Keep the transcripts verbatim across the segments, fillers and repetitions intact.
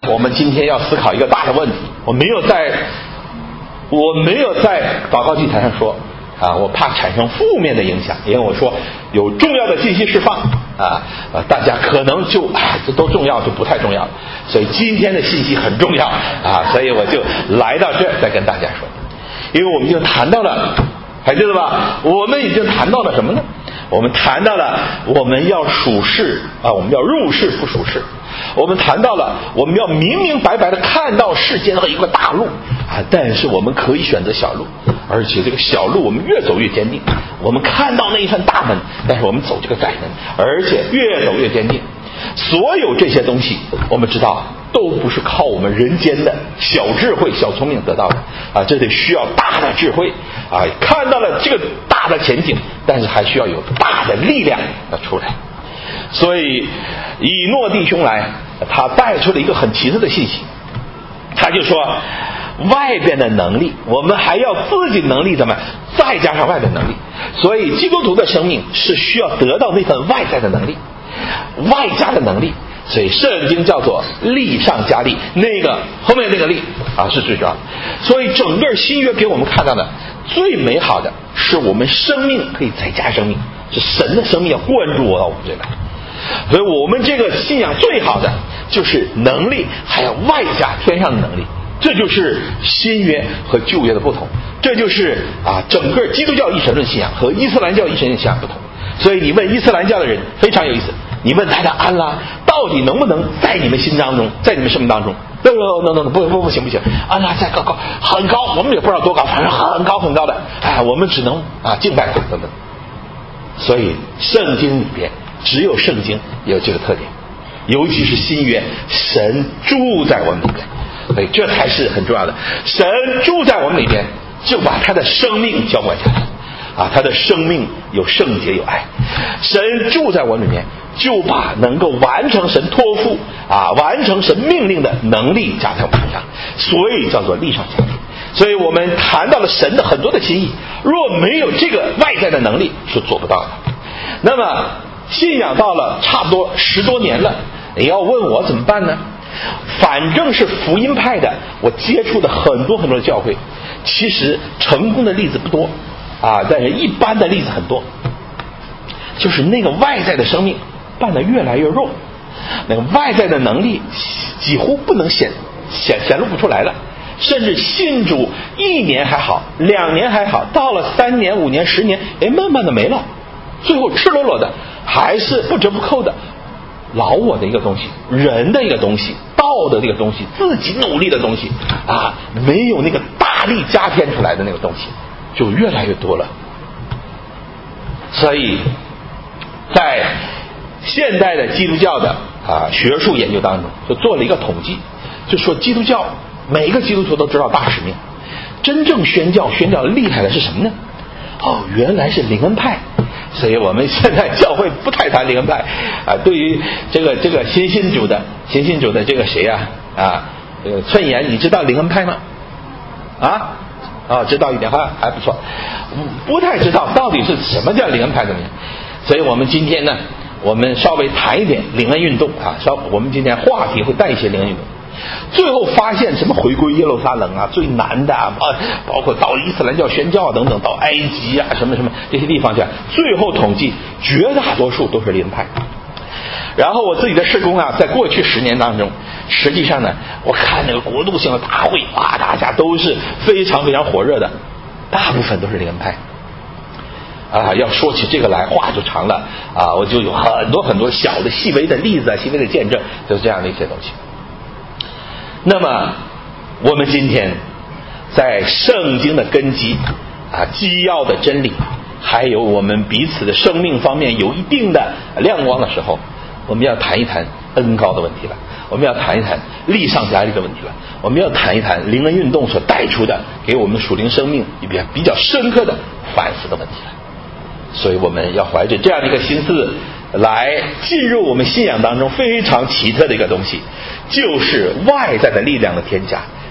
我们今天要思考一个大的问题，我没有在我没有在祷告祭坛上说啊，我怕产生负面的影响，因为我说有重要的信息释放啊，呃，大家可能就啊，这都重要就不太重要，所以今天的信息很重要啊，所以我就来到这儿再跟大家说，因为我们已经谈到了，还记得吧？我们已经谈到了什么呢？我们谈到了我们要属世啊，我们要入世不属世。我们谈到了我们要明明白白的看到世间的一个大路啊，但是我们可以选择小路，而且这个小路我们越走越坚定。我们看到那一扇大门，但是我们走这个窄门，而且越走越坚定。所有这些东西我们知道都不是靠我们人间的小智慧小聪明得到的啊，这得需要大的智慧啊，看到了这个大的前景，但是还需要有大的力量要出来。所以以诺弟兄来，他带出了一个很奇特的信息，他就说外边的能力我们还要自己能力怎么再加上外边能力，所以基督徒的生命是需要得到那份外在的能力，外加的能力，所以圣经叫做力上加力，那个后面那个力啊是最重要的。所以整个新约给我们看到的最美好的是我们生命可以再加生命，是神的生命要灌注我到我们这来。所以我们这个信仰最好的就是能力还有外加天上的能力，这就是新约和旧约的不同，这就是啊整个基督教一神论信仰和伊斯兰教一神论信仰不同。所以你问伊斯兰教的人非常有意思，你问他的安拉到底能不能在你们心当中，在你们生命当中，no no no no 不不不行不行，安拉在高高很高，我们也不知道多高，反正很高很高的，哎，我们只能啊敬拜他等等。所以圣经里边只有圣经有这个特点，尤其是新约，神住在我们里边，所以这才是很重要的。神住在我们里边，就把他的生命浇灌下来啊，他的生命有圣洁有爱，神住在我们里面，就把能够完成神托付啊，完成神命令的能力加在我们身上，所以叫做力上加力。所以我们谈到了神的很多的心意，若没有这个外在的能力是做不到的。那么信仰到了差不多十多年了，你要问我怎么办呢？反正是福音派的，我接触的很多很多的教会，其实成功的例子不多啊，但是一般的例子很多，就是那个外在的生命办得越来越弱，那个外在的能力几乎不能显显显露不出来了，甚至信主一年还好，两年还好，到了三年五年十年，哎，慢慢的没了，最后赤裸裸的还是不折不扣的老我的一个东西，人的一个东西，道德的一个东西，自己努力的东西啊，没有那个大力加添出来的那个东西就越来越多了。所以在现代的基督教的啊学术研究当中就做了一个统计，就说基督教每一个基督徒都知道大使命，真正宣教宣教厉害的是什么呢？哦，原来是灵恩派。所以我们现在教会不太谈灵恩派啊。对于这个这个新信主的新信主的这个谁啊啊，这个寸言，你知道灵恩派吗？啊啊，知道一点还还不错，不太知道到底是什么叫灵恩派的人。所以我们今天呢，我们稍微谈一点灵恩运动啊，稍我们今天话题会带一些灵恩运动。最后发现什么回归耶路撒冷啊，最难的啊，包括到伊斯兰教宣教啊等等，到埃及啊什么什么这些地方去，最后统计绝大多数都是灵恩派。然后我自己的事工啊，在过去十年当中，实际上呢，我看那个国度性的大会啊，大家都是非常非常火热的，大部分都是灵恩派啊。要说起这个来话就长了啊，我就有很多很多小的细微的例子啊，细微的见证，就是这样的一些东西。那么我们今天在圣经的根基啊、基要的真理，还有我们彼此的生命方面有一定的亮光的时候，我们要谈一谈恩膏的问题了，我们要谈一谈力上加力的问题了，我们要谈一谈灵恩运动所带出的给我们属灵生命比较比较深刻的反思的问题了。所以我们要怀着这样的一个心思来进入我们信仰当中非常奇特的一个东西，就是外在的力量的添加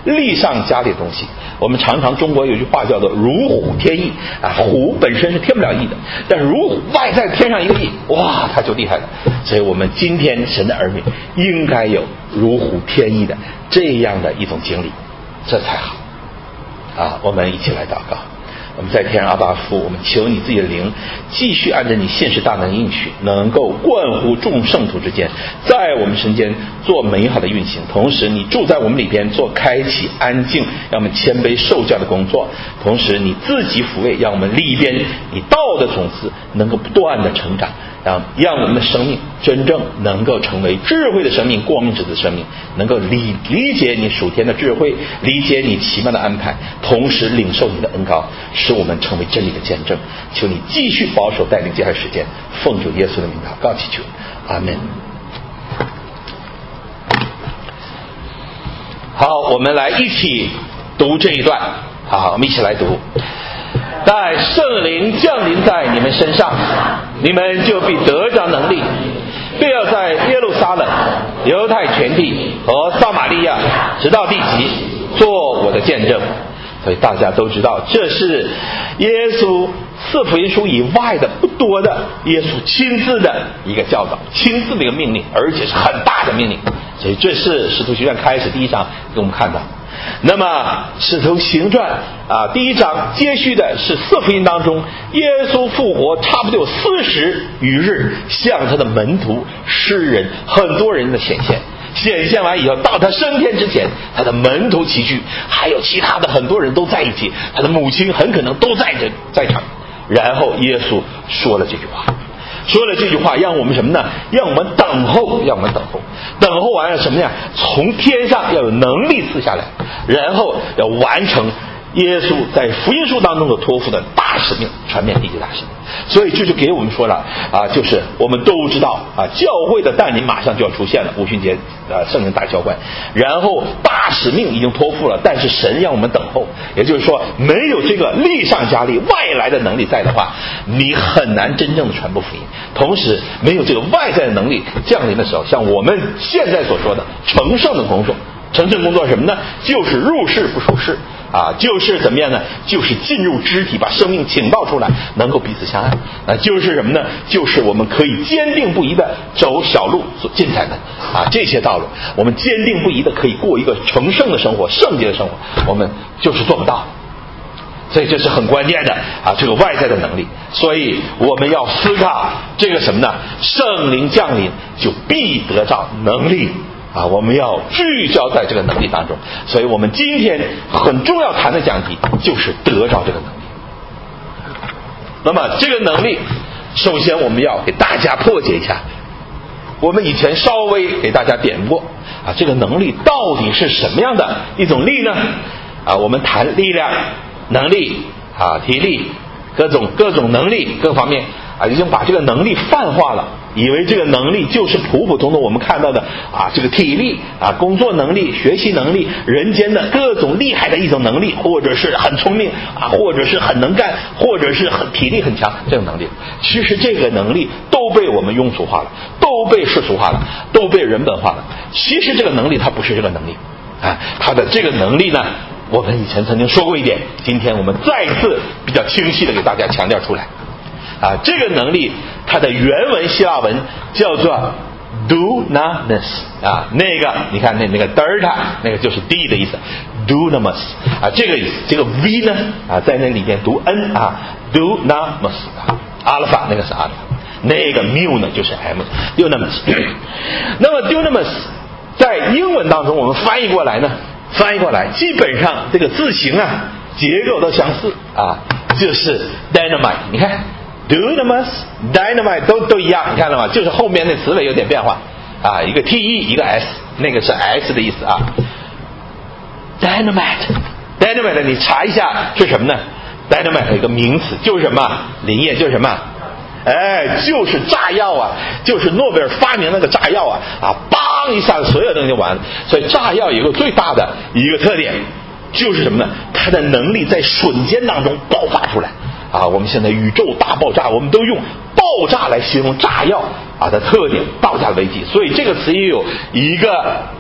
力上加力的东西。我们常常中国有句话叫做如虎添翼啊，虎本身是添不了翼的，但如虎外在添上一个翼，哇，它就厉害了。所以我们今天神的儿女应该有如虎添翼的这样的一种经历，这才好啊！我们一起来祷告。我们在天上阿爸父，我们求你自己的灵继续按照你现实大能应许，能够贯乎众圣徒之间，在我们身间做美好的运行。同时你住在我们里边，做开启安静让我们谦卑受教的工作。同时你自己抚慰，让我们里边你道的种子能够不断的成长，让让我们的生命真正能够成为智慧的生命，光明之子的生命，能够理理解你属天的智慧，理解你奇妙的安排，同时领受你的恩膏，使我们成为真理的见证。求你继续保守带领接下来时间，奉主耶稣的名祷告祈求，阿们。好，我们来一起读这一段。好，我们一起来读。但圣灵降临在你们身上，你们就必得着能力，并要在耶路撒冷、犹太全地和撒玛利亚直到地极做我的见证。所以大家都知道，这是耶稣四福音书以外的不多的耶稣亲自的一个教导，亲自的一个命令，而且是很大的命令。所以这是使徒行传开始第一章给我们看到。那么使徒行传啊，第一章接续的是四福音当中耶稣复活差不多有四十余日，向他的门徒、诗人、很多人的显现。显现完以后，到他升天之前，他的门徒齐聚，还有其他的很多人都在一起，他的母亲很可能都在这在场。然后耶稣说了这句话，说了这句话让我们什么呢？让我们等候，让我们等候，等候完了什么呀？从天上要有能力赐下来，然后要完成耶稣在福音书当中的托付的大使命，传遍地极大使命。所以这就给我们说了啊，就是我们都知道啊，教会的诞临马上就要出现了，五旬节啊，圣灵大浇灌，然后大使命已经托付了，但是神让我们等候，也就是说，没有这个力上加力外来的能力在的话，你很难真正的传播福音。同时，没有这个外在的能力降临的时候，像我们现在所说的成圣的工作。成圣工作是什么呢？就是入世不属世啊，就是怎么样呢？就是进入肢体，把生命倾倒出来，能够彼此相爱。那就是什么呢？就是我们可以坚定不移的走小路所进财的啊，这些道路，我们坚定不移的可以过一个成圣的生活、圣洁的生活，我们就是做不到。所以这是很关键的啊，这个外在的能力。所以我们要思考这个什么呢？圣灵降临就必得着能力。啊，我们要聚焦在这个能力当中，所以我们今天很重要谈的讲题就是得着这个能力。那么这个能力，首先我们要给大家破解一下。我们以前稍微给大家点过啊，这个能力到底是什么样的一种力呢？啊，我们谈力量、能力啊、体力、各种各种能力各方面啊，已经把这个能力泛化了。以为这个能力就是普普通通我们看到的啊，这个体力啊，工作能力、学习能力、人间的各种厉害的一种能力，或者是很聪明啊，或者是很能干，或者是很体力很强这种能力。其实这个能力都被我们庸俗化了，都被世俗化了，都被人本化了。其实这个能力它不是这个能力啊，它的这个能力呢，我们以前曾经说过一点，今天我们再次比较清晰的给大家强调出来。啊，这个能力它的原文希腊文叫做 dunamis 啊，那个你看那那个 delta 那个就是 d 的意思 dunamis 啊，这个意思。这个 v 呢啊在那里边读 n 啊 dunamis 啊 alpha 那个是 alpha， 那个 mu 呢就是 m dunamis。那么 dunamis 在英文当中我们翻译过来呢，翻译过来基本上这个字形啊结构都相似啊，就是 dynamite。你看Dunamis, dynamite 都都一样，你看到吗？就是后面那词尾有点变化啊，一个 T E 一个 S， 那个是 S 的意思啊。Dynamite, dynamite 你查一下是什么呢？ Dynamite 有一个名词就是什么？林业就是什么？哎，就是炸药啊，就是诺贝尔发明那个炸药啊啊，梆一下子所有东西就完了。所以炸药有一个最大的一个特点就是什么呢？它的能力在瞬间当中爆发出来。啊，我们现在宇宙大爆炸，我们都用爆炸来形容炸药啊的特点，爆炸危机。所以这个词也有一个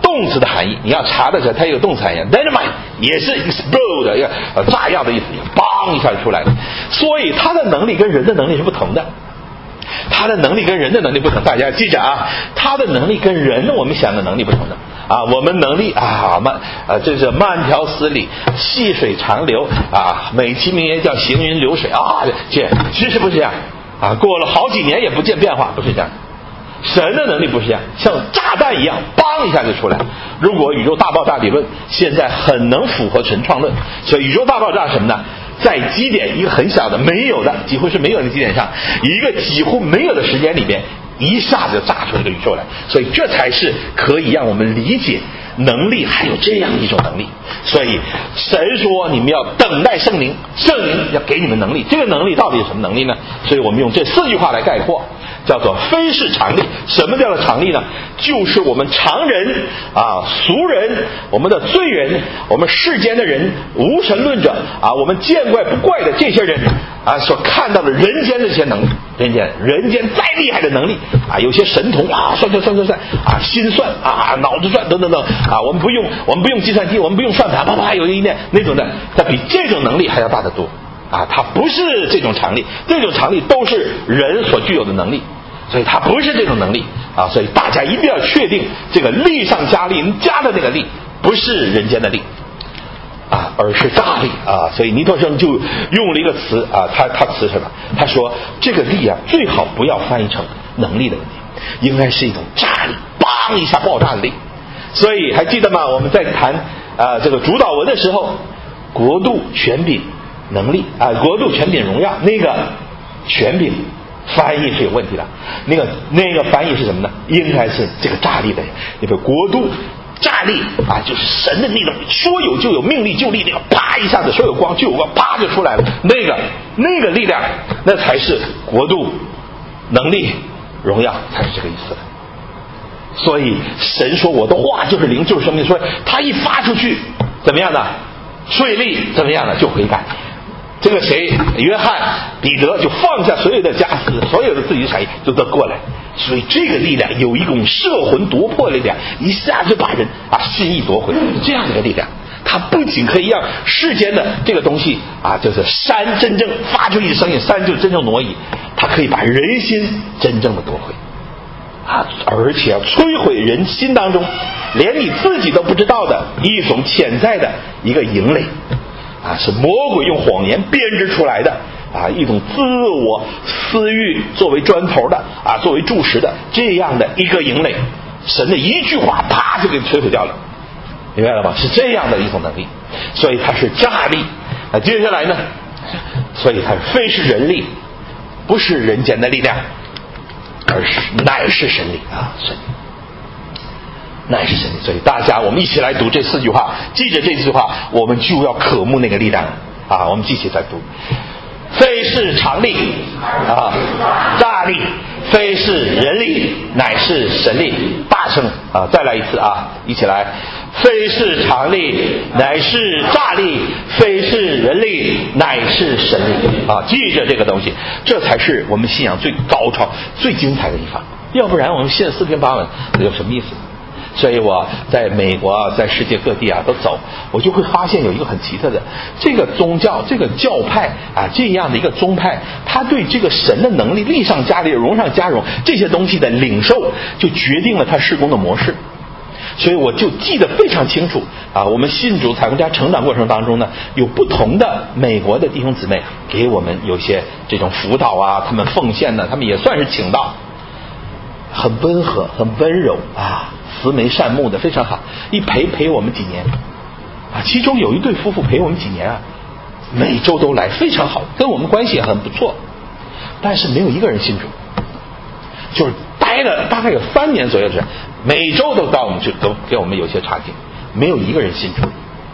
动词的含义，你要查的时候，它有动词含义 ，dynamite 也是 explode 要呃炸药的意思，梆一下就出来了。所以它的能力跟人的能力是不同的，它的能力跟人的能力不同。大家记着啊，它的能力跟人我们想的能力不同的啊。我们能力啊慢啊，这是慢条斯理、细水长流啊。美其名曰叫行云流水啊，这其实不是这样啊。过了好几年也不见变化，不是这样。神的能力不是这样，像炸弹一样，梆一下就出来。如果宇宙大爆炸理论现在很能符合神创论，所以宇宙大爆炸什么呢？在基点一个很小的没有的几乎是没有的基点上，一个几乎没有的时间里边，一下子就炸出这个宇宙来。所以这才是可以让我们理解能力还有这样一种能力。所以神说你们要等待圣灵，圣灵要给你们能力。这个能力到底是什么能力呢？所以我们用这四句话来概括，叫做非是常力。什么叫做常力呢？就是我们常人啊、俗人、我们的罪人、我们世间的人、无神论者啊，我们见怪不怪的这些人啊，所看到的人间的这些能力，人间人间再厉害的能力啊，有些神童啊，算算算算算啊，心算啊，脑子转等等等啊，我们不用我们不用计算机，我们不用算盘，啪啪有一点那种的，它比这种能力还要大得多啊！它不是这种常力，这种常力都是人所具有的能力。所以它不是这种能力啊，所以大家一定要确定这个力上加力加的那个力不是人间的力啊，而是大力啊。所以尼托生就用了一个词啊，他他词什么？他说这个力啊，最好不要翻译成能力的问题，应该是一种炸力，梆一下爆炸的力。所以还记得吗？我们在谈啊这个主导文的时候，国度、权柄、能力啊，国度、权柄、荣耀，那个权柄。翻译是有问题的，那个那个翻译是什么呢？应该是这个炸力的，那个国度炸力啊，就是神的那种说有就有，命立就立，那个啪一下子说有光就有光，啪就出来了，那个那个力量，那才是国度能力荣耀，才是这个意思的。所以神说我的话就是灵就是生命，所以他一发出去怎么样呢？税吏怎么样呢？就悔改。这个谁，约翰、彼得就放下所有的家私，所有的自己的产业，就都过来。所以这个力量有一种摄魂夺魄的力量，一下就把人啊心意夺回，这样的一个力量。它不仅可以让世间的这个东西啊，就是山真正发出一声音，山就真正挪移，它可以把人心真正的夺回啊，而且要摧毁人心当中连你自己都不知道的一种潜在的一个营垒。啊，是魔鬼用谎言编织出来的啊，一种自我私欲作为砖头的啊，作为柱石的这样的一个营垒，神的一句话啪就给摧毁掉了，明白了吗？是这样的一种能力，所以它是炸力啊。接下来呢，所以它非是人力，不是人间的力量，而是乃是神力啊，神力。乃是神力。所以大家我们一起来读这四句话，记着这句话，我们就要渴慕那个力量啊！我们继续再读，非是常力啊，大力，非是人力，乃是神力。大声啊！再来一次啊！一起来，非是常力，乃是大力，非是人力，乃是神力啊！记着这个东西，这才是我们信仰最高超、最精彩的一方。要不然我们信四平八稳，有什么意思？所以我在美国啊，在世界各地啊都走，我就会发现有一个很奇特的，这个宗教、这个教派啊，这样的一个宗派，他对这个神的能力力上加力、荣上加荣这些东西的领受，就决定了他事工的模式。所以我就记得非常清楚啊，我们信主彩虹家成长过程当中呢，有不同的美国的弟兄姊妹给我们有些这种辅导啊，他们奉献呢，他们也算是请到，很温和、很温柔啊。慈眉善目的非常好，一陪陪我们几年啊，其中有一对夫妇陪我们几年啊，每周都来，非常好，跟我们关系也很不错，但是没有一个人信主，就是待了大概有三年左右的时间，每周都到我们去都给我们有些查经，没有一个人信主。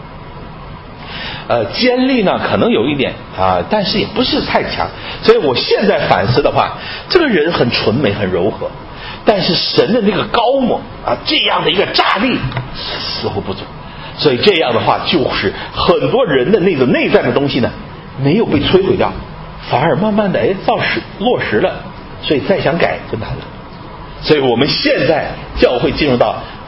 呃，坚力呢可能有一点啊，但是也不是太强，所以我现在反思的话，这个人很纯美很柔和，但是神的那个高猛啊，这样的一个炸力似乎不足，所以这样的话就是很多人的那种内在的东西呢没有被摧毁掉，反而慢慢的哎造实落实了，所以再想改就难了。所以我们现在教会进入到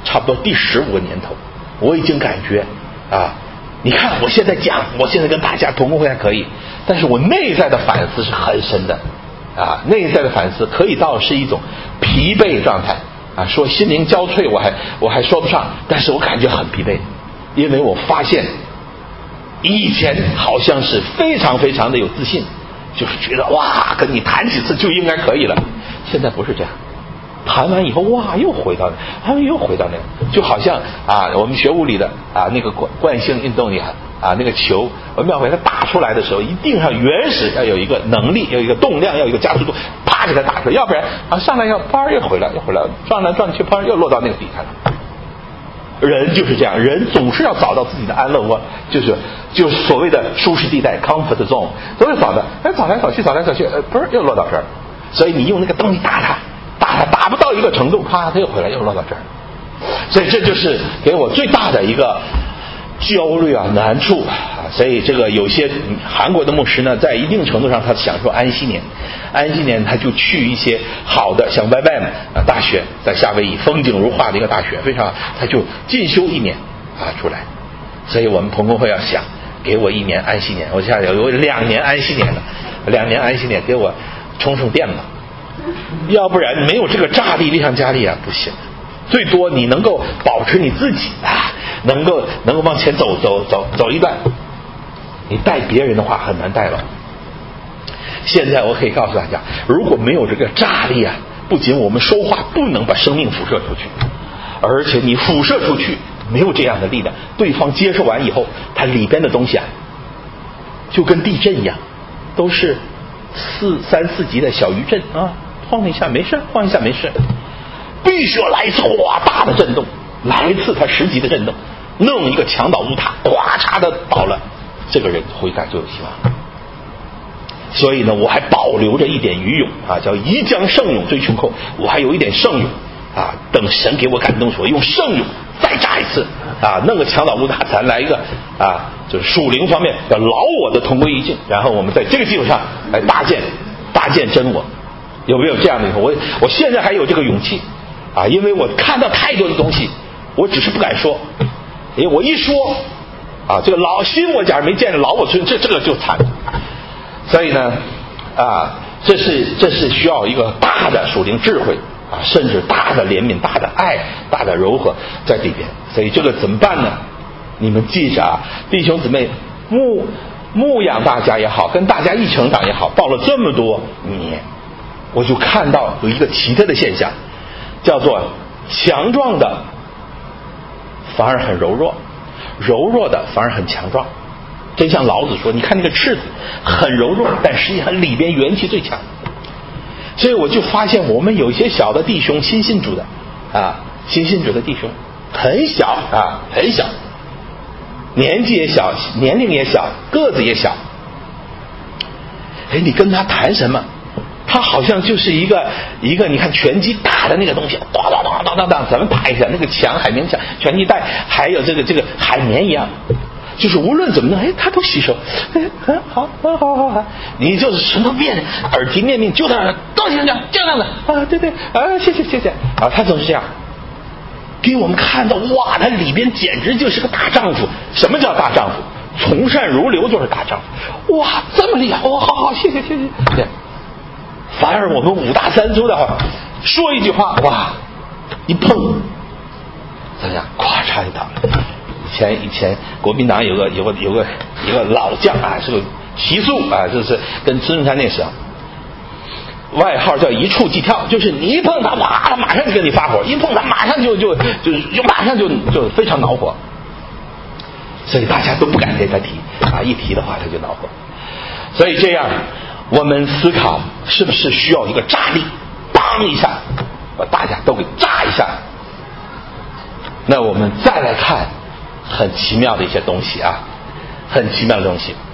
差不多第十五个年头，我已经感觉啊，你看我现在讲，我现在跟大家同工会还可以，但是我内在的反思是很深的啊，内在的反思可以到是一种疲惫状态啊，说心灵交瘁我还我还说不上，但是我感觉很疲惫，因为我发现以前好像是非常非常的有自信，就是觉得哇跟你谈几次就应该可以了，现在不是这样，谈完以后哇又回到他们又回到那个，就好像啊我们学物理的啊那个惯惯性运动，你看啊那个球我们要给它打出来的时候，一定要原始要有一个能力，要有一个动量，要有一个加速度，啪给它打出来，要不然啊上来要啪又回来又回来，转来转去啪又落到那个底下了。人就是这样，人总是要找到自己的安乐窝，就是就是所谓的舒适地带 comfort zone， 都是找的，哎找来找去找来找去，呃不是又落到这儿，所以你用那个东西打它打它打不到一个程度，啪它又回来又落到这儿，所以这就是给我最大的一个焦虑啊难处啊。所以这个有些韩国的牧师呢，在一定程度上他享受安息年，安息年他就去一些好的像 Y W A M 啊大学，在夏威夷风景如画的一个大学，非常他就进修一年啊出来。所以我们同工会要想给我一年安息年，我现在有两年安息年了，两年安息年给我充充电吧，要不然没有这个炸力力上加力啊不行。最多你能够保持你自己啊，能够能够往前走走走走一段，你带别人的话很难带了。现在我可以告诉大家，如果没有这个炸力啊，不仅我们说话不能把生命辐射出去，而且你辐射出去没有这样的力量，对方接受完以后，它里边的东西啊，就跟地震一样，都是四三四级的小余震啊，晃一下没事，晃一下没事。必须要来一次哗大的震动，来一次它十级的震动，弄一个墙倒屋塌，咵嚓的倒了，这个人悔改就有希望。所以呢，我还保留着一点余勇啊，叫宜将胜勇追穷寇，我还有一点胜勇啊，等神给我感动说用胜勇再炸一次啊，弄个墙倒屋塌，咱来一个啊，就是属灵方面要劳我的同归于尽，然后我们在这个基础上来搭建搭建真我，有没有这样的？我我现在还有这个勇气。啊，因为我看到太多的东西，我只是不敢说。因为我一说，啊，这个老心我假如没见着老我村，这这个就惨。所以呢，啊，这是这是需要一个大的属灵智慧啊，甚至大的怜悯、大的爱、大的柔和在里边。所以这个怎么办呢？你们记着啊，弟兄姊妹，牧牧养大家也好，跟大家一成长也好，报了这么多年，我就看到有一个奇特的现象。叫做强壮的反而很柔弱，柔弱的反而很强壮。真像老子说，你看那个赤子很柔弱，但实际上里边元气最强。所以我就发现我们有一些小的弟兄，新信主的啊，新信主的弟兄很小啊，很小，年纪也小，年龄也小，个子也小。哎，你跟他谈什么？他好像就是一个一个，你看拳击打的那个东西，咚咚咚咚咚咚，咱们打一下那个墙，海绵墙、拳击带，还有这个这个海绵一样，就是无论怎么弄，哎，他都吸收，哎，很好，很好，好好，你就是什么面耳提面命，就这样，到底这样，这样的啊，对对啊，谢谢谢谢啊，他总是这样，给我们看到哇，他里边简直就是个大丈夫。什么叫大丈夫？从善如流就是大丈夫。哇，这么厉害！哇，好好，谢谢谢谢。对。反而我们五大三粗的话，说一句话，哇，一碰，怎么样？咵嚓就倒了。以前以前国民党有个有个有个一个老将啊，是个习素啊，就是跟孙中山那时候，外号叫一触即跳，就是你一碰他，哇，他马上就跟你发火；一碰他，马上就就就就马上就就非常恼火。所以大家都不敢跟他提啊，一提的话他就恼火。所以这样。我们思考是不是需要一个炸力，砰一下把大家都给炸一下。那我们再来看很奇妙的一些东西啊，很奇妙的东西。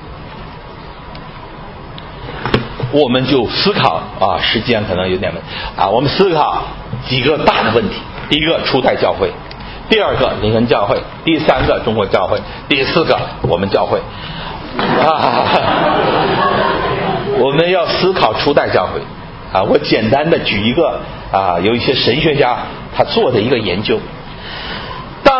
我们就思考啊，时间可能有点啊，我们思考几个大的问题。第一个，初代教会；第二个，灵恩教会；第三个，中国教会；第四个，我们教会啊。我们要思考初代教会啊，我简单的举一个啊，有一些神学家他做的一个研究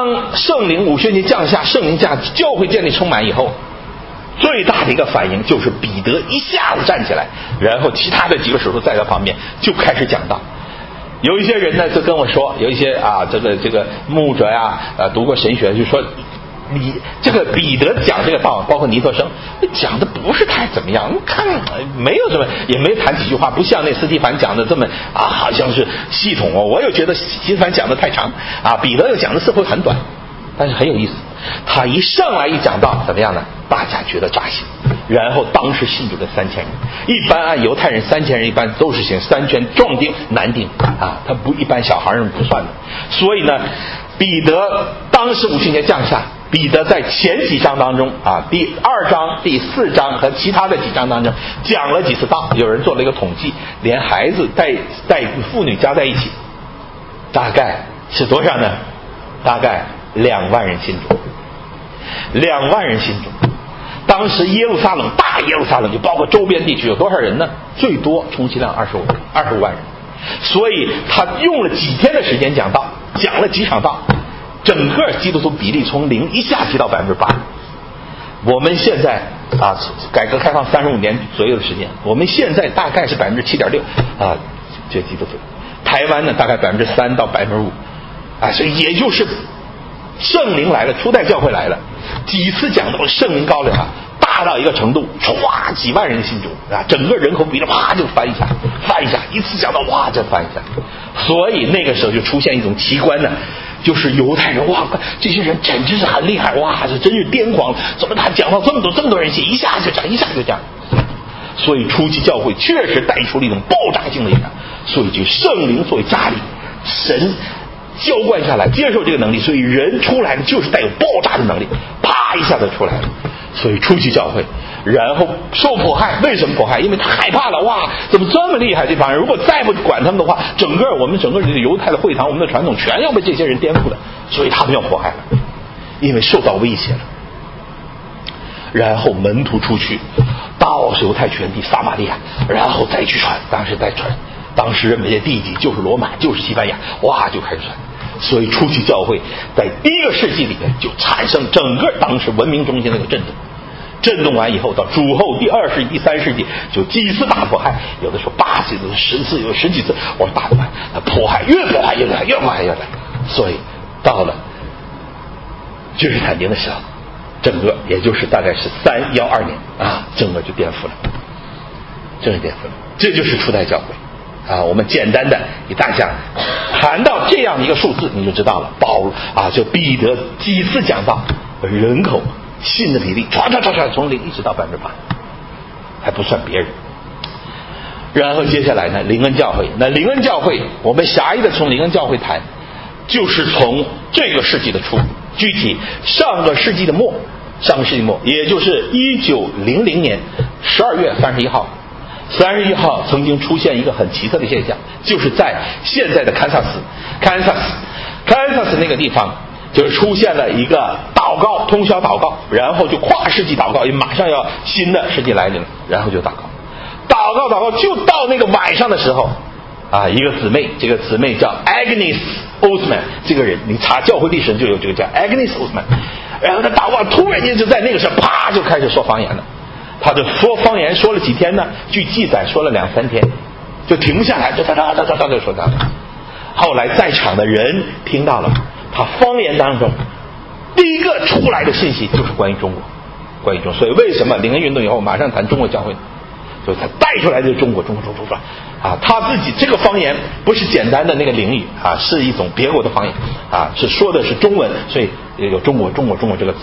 当圣灵五旬节降下，圣灵降教会建立充满以后，最大的一个反应就是彼得一下子站起来，然后其他的几个使徒在他旁边就开始讲道。有一些人呢就跟我说，有一些啊这个这个牧者呀，啊读过神学，就说你这个彼得讲这个道，包括尼特生讲的不是太怎么样，看没有什么，也没谈几句话，不像那斯蒂凡讲的这么啊好像是系统哦。我又觉得斯蒂凡讲的太长啊，彼得又讲的似乎很短，但是很有意思。他一上来一讲道怎么样呢？大家觉得扎心，然后当时信主的三千人，一般按犹太人三千人一般都是行三千壮丁男丁啊，他不一般小孩人不算的。所以呢，彼得当时五旬节降下，彼得在前几章当中啊，第二章、第四章和其他的几章当中讲了几次道，有人做了一个统计，连孩子带带妇女加在一起，大概是多少呢？大概两万人信主，两万人信主。当时耶路撒冷大耶路撒冷就包括周边地区有多少人呢？最多充其量二十五二十五万人。所以他用了几天的时间讲道，讲了几场道，整个基督徒比例从零一下提到百分之八。我们现在啊，改革开放三十五年左右的时间，我们现在大概是百分之七点六啊，这基督徒。台湾呢，大概百分之三到百分之五啊，所以也就是圣灵来了，初代教会来了，几次讲到圣灵高了啊，大到一个程度，唰几万人信主啊，整个人口比例啪就翻一下，翻一下，一次讲到哇就翻一下。所以那个时候就出现一种奇观呢，就是犹太人哇，这些人简直是很厉害哇，这真是癫狂，怎么他讲到这么多这么多人信，一下就讲一下就讲。所以初期教会确实带出了一种爆炸性的力量，所以就圣灵作为加力，神浇灌下来，接受这个能力，所以人出来的就是带有爆炸的能力，啪一下子出来了。所以初期教会，然后受迫害，为什么迫害？因为他害怕了，哇，怎么这么厉害这帮人？如果再不管他们的话，整个我们整个这个犹太的会堂，我们的传统全要被这些人颠覆的，所以他们要迫害了，因为受到威胁了。然后门徒出去，到犹太全地撒玛利亚，然后再去传，当时再传。当时认为这地级就是罗马，就是西班牙，哇就开始传。所以初期教会在第一个世纪里面就产生整个当时文明中心那个震动，震动完以后到主后第二世纪第三世纪就几次大迫害，有的说八次，有的十次，有十几次，我说大迫害，迫害越迫害越来，越迫害越来。所以到了君士坦丁的时候，整个也就是大概是三幺二年啊，整个就颠覆了，真是颠覆了。这就是初代教会。啊，我们简单的给大家谈到这样一个数字，你就知道了。保啊，就彼得几次讲到人口信的比例，唰唰唰唰从零一直到百分之八，还不算别人。然后接下来呢，灵恩教会。那灵恩教会，我们狭义的从灵恩教会谈，就是从这个世纪的初，具体上个世纪的末，上个世纪末，也就是一九零零年十二月三十一号。三十一号曾经出现一个很奇特的现象，就是在现在的堪萨斯，堪萨斯，堪萨斯那个地方，就是出现了一个祷告，通宵祷告，然后就跨世纪祷告，因为马上要新的世纪来临了，然后就祷告，祷告祷告，就到那个晚上的时候，啊，一个姊妹，这个姊妹叫 Agnes Osman， 这个人你查教会历史就有这个叫 Agnes Osman， 然后他祷告，突然间就在那个时候，啪就开始说方言了。他就说方言说了几天呢？据记载说了两三天，就停不下来，就哒哒哒哒哒就说他。后来在场的人听到了，他方言当中第一个出来的信息就是关于中国，关于中国。所以为什么灵恩运动以后马上谈中国教会？所以他带出来的中国，中国，中国，中国啊，他自己这个方言不是简单的那个领语啊，是一种别国的方言啊，是说的是中文，所以有中国，中国，中国这个词。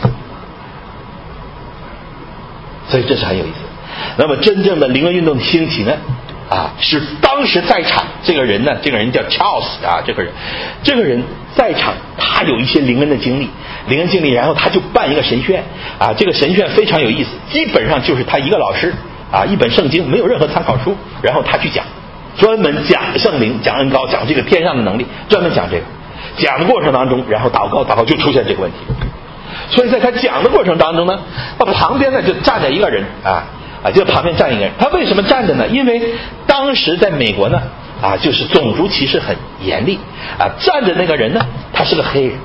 所以这是很有意思。那么真正的灵恩运动的兴起呢，啊，是当时在场这个人呢，这个人叫 Charles 啊，这个人，这个人在场，他有一些灵恩的经历，灵恩经历，然后他就办一个神学啊，这个神学非常有意思，基本上就是他一个老师啊，一本圣经，没有任何参考书，然后他去讲，专门讲圣灵，讲恩膏，讲这个天上的能力，专门讲这个，讲的过程当中，然后祷告祷告就出现这个问题。所以在他讲的过程当中呢，他旁边呢就站着一个人啊啊，就旁边站一个人。他为什么站着呢？因为当时在美国呢啊，就是种族歧视很严厉啊。站着那个人呢，他是个黑人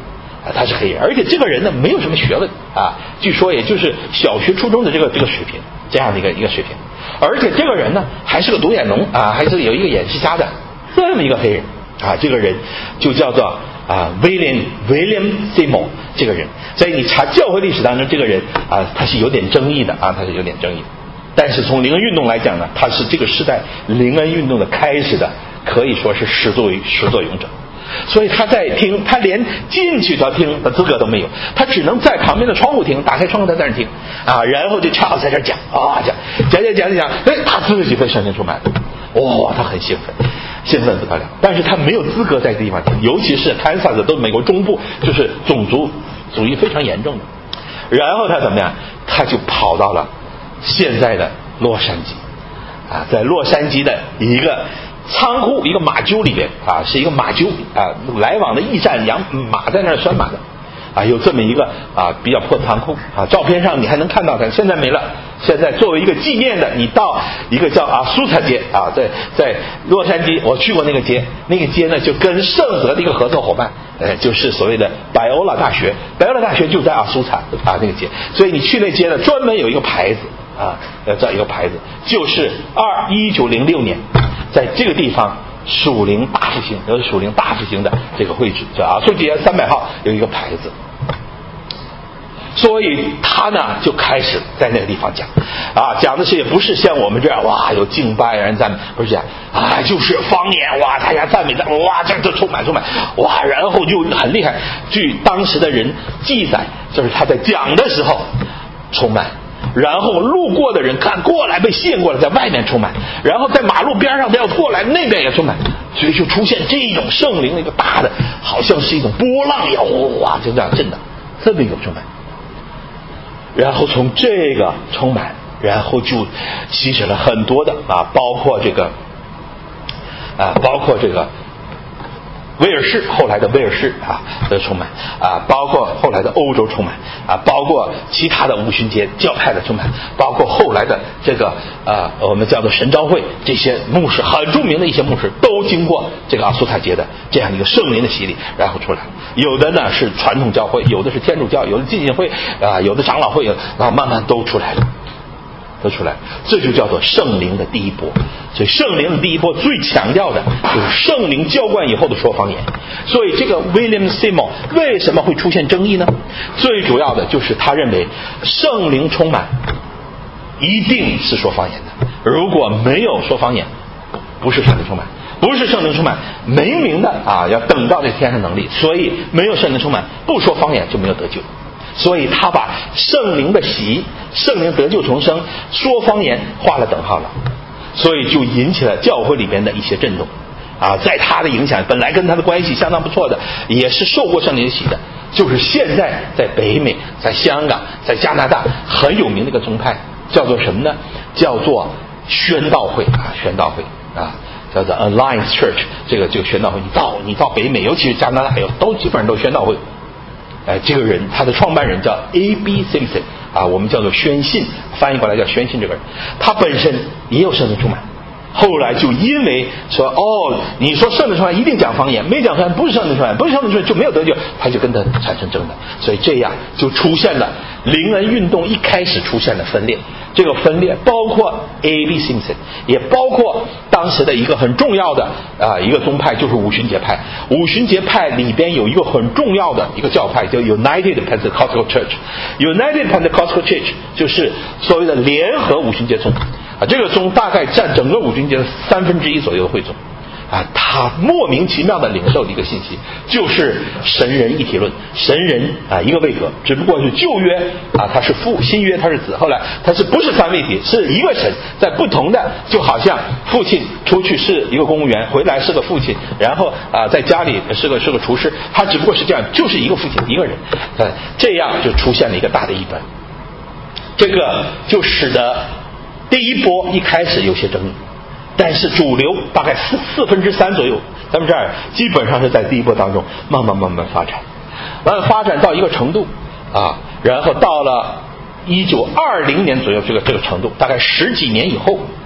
他是黑人，而且这个人呢没有什么学问啊，据说也就是小学初中的这个这个水平，这样的一个一个水平，而且这个人呢还是个独眼龙啊，还是有一个演戏家的这么一个黑人啊，这个人就叫做啊 William William Seymour 这个人，所以你查教会历史当中这个人啊，他是有点争议的啊，他是有点争议的。但是从灵恩运动来讲呢，他是这个时代灵恩运动的开始的，可以说是始作始作俑者。所以他在听，他连进去他听的资格都没有，他只能在旁边的窗户听，打开窗户他在那听啊，然后就唱在这讲啊讲讲讲讲讲，哎，他自己被圣灵充满，哇，他很兴奋，兴奋不得了。但是他没有资格在这地方听，尤其是堪萨斯都美国中部，就是种族主义非常严重的。然后他怎么样？他就跑到了现在的洛杉矶啊，在洛杉矶的一个仓库，一个马厩里边啊，是一个马厩啊，来往的驿站，养马在那儿拴马的啊，有这么一个啊比较破的仓库啊，照片上你还能看到它，现在没了。现在作为一个纪念的，你到一个叫啊苏塔街啊，在在洛杉矶，我去过那个街，那个街呢就跟圣德的一个合作伙伴，呃，就是所谓的百欧拉大学，百欧拉大学就在啊苏塔啊那个街，所以你去那街呢，专门有一个牌子啊，呃，这一个牌子就是二一九零六年。在这个地方属灵大复兴，有属灵大复兴的这个会址叫啊苏街三百号有一个牌子，所以他呢就开始在那个地方讲啊，讲的是也不是像我们这样哇有敬拜人赞美，不是这样啊，就是方言哇，大家赞美赞哇，这这充满充满哇，然后就很厉害。据当时的人记载，就是他在讲的时候充满。然后路过的人看过来被吸引过来，在外面充满，然后在马路边上不要过来，那边也充满，所以就出现这种圣灵的一个大的，好像是一种波浪一样，哇，就这样震的，特别有充满。然后从这个充满，然后就吸引了很多的啊，包括这个啊，包括这个。威尔士后来的威尔士啊的充满啊，包括后来的欧洲充满啊，包括其他的五旬节教派的充满，包括后来的这个呃我们叫做神召会，这些牧师很著名的一些牧师都经过这个阿苏塔节的这样一个圣灵的洗礼，然后出来。有的呢是传统教会，有的是天主教，有的浸信会啊，有的长老会，然后慢慢都出来了。都出来，这就叫做圣灵的第一波。所以圣灵的第一波最强调的就是圣灵浇灌以后的说方言。所以这个 William Seymour 为什么会出现争议呢？最主要的就是他认为圣灵充满一定是说方言的，如果没有说方言，不是圣灵充满，不是圣灵充满，明明的啊要等到这天上能力，所以没有圣灵充满，不说方言就没有得救。所以他把圣灵的洗、圣灵得救重生、说方言画了等号了，所以就引起了教会里边的一些震动啊。在他的影响，本来跟他的关系相当不错的，也是受过圣灵洗的，就是现在在北美、在香港、在加拿大很有名的一个宗派，叫做什么呢？叫做宣道会啊，宣道会啊，叫做 Alliance Church。这个这个宣道会，你到你到北美，尤其是加拿大，还有都基本上都是宣道会。呃，这个人他的创办人叫 A B Simpson 啊，我们叫做宣信，翻译过来叫宣信。这个人他本身也有圣灵充满，后来就因为说哦，你说圣灵充满一定讲方言，没讲方言不是圣灵充满，不是圣灵充满就没有得救，他就跟他产生争论，所以这样就出现了灵恩运动一开始出现了分裂。这个分裂包括 A B Simpson， 也包括当时的一个很重要的啊、呃、一个宗派，就是五旬节派。五旬节派里边有一个很重要的一个教派叫 United Pentecostal Church。United Pentecostal Church 就是所谓的联合五旬节宗啊，这个宗大概占整个五旬节的三分之一左右的会众。啊，他莫名其妙的领受的一个信息，就是神人一体论，神人啊一个位格，只不过是旧约啊他是父，新约他是子，后来他是不是三位一体，是一个神，在不同的，就好像父亲出去是一个公务员，回来是个父亲，然后啊在家里是个是个厨师，他只不过是这样，就是一个父亲一个人，呃，这样就出现了一个大的异端，这个就使得第一波一开始有些争议。但是主流大概四四分之三左右，咱们这儿基本上是在第一波当中慢慢慢慢发展，完了发展到一个程度啊，然后到了一九二零年左右这个这个程度，大概十几年以后，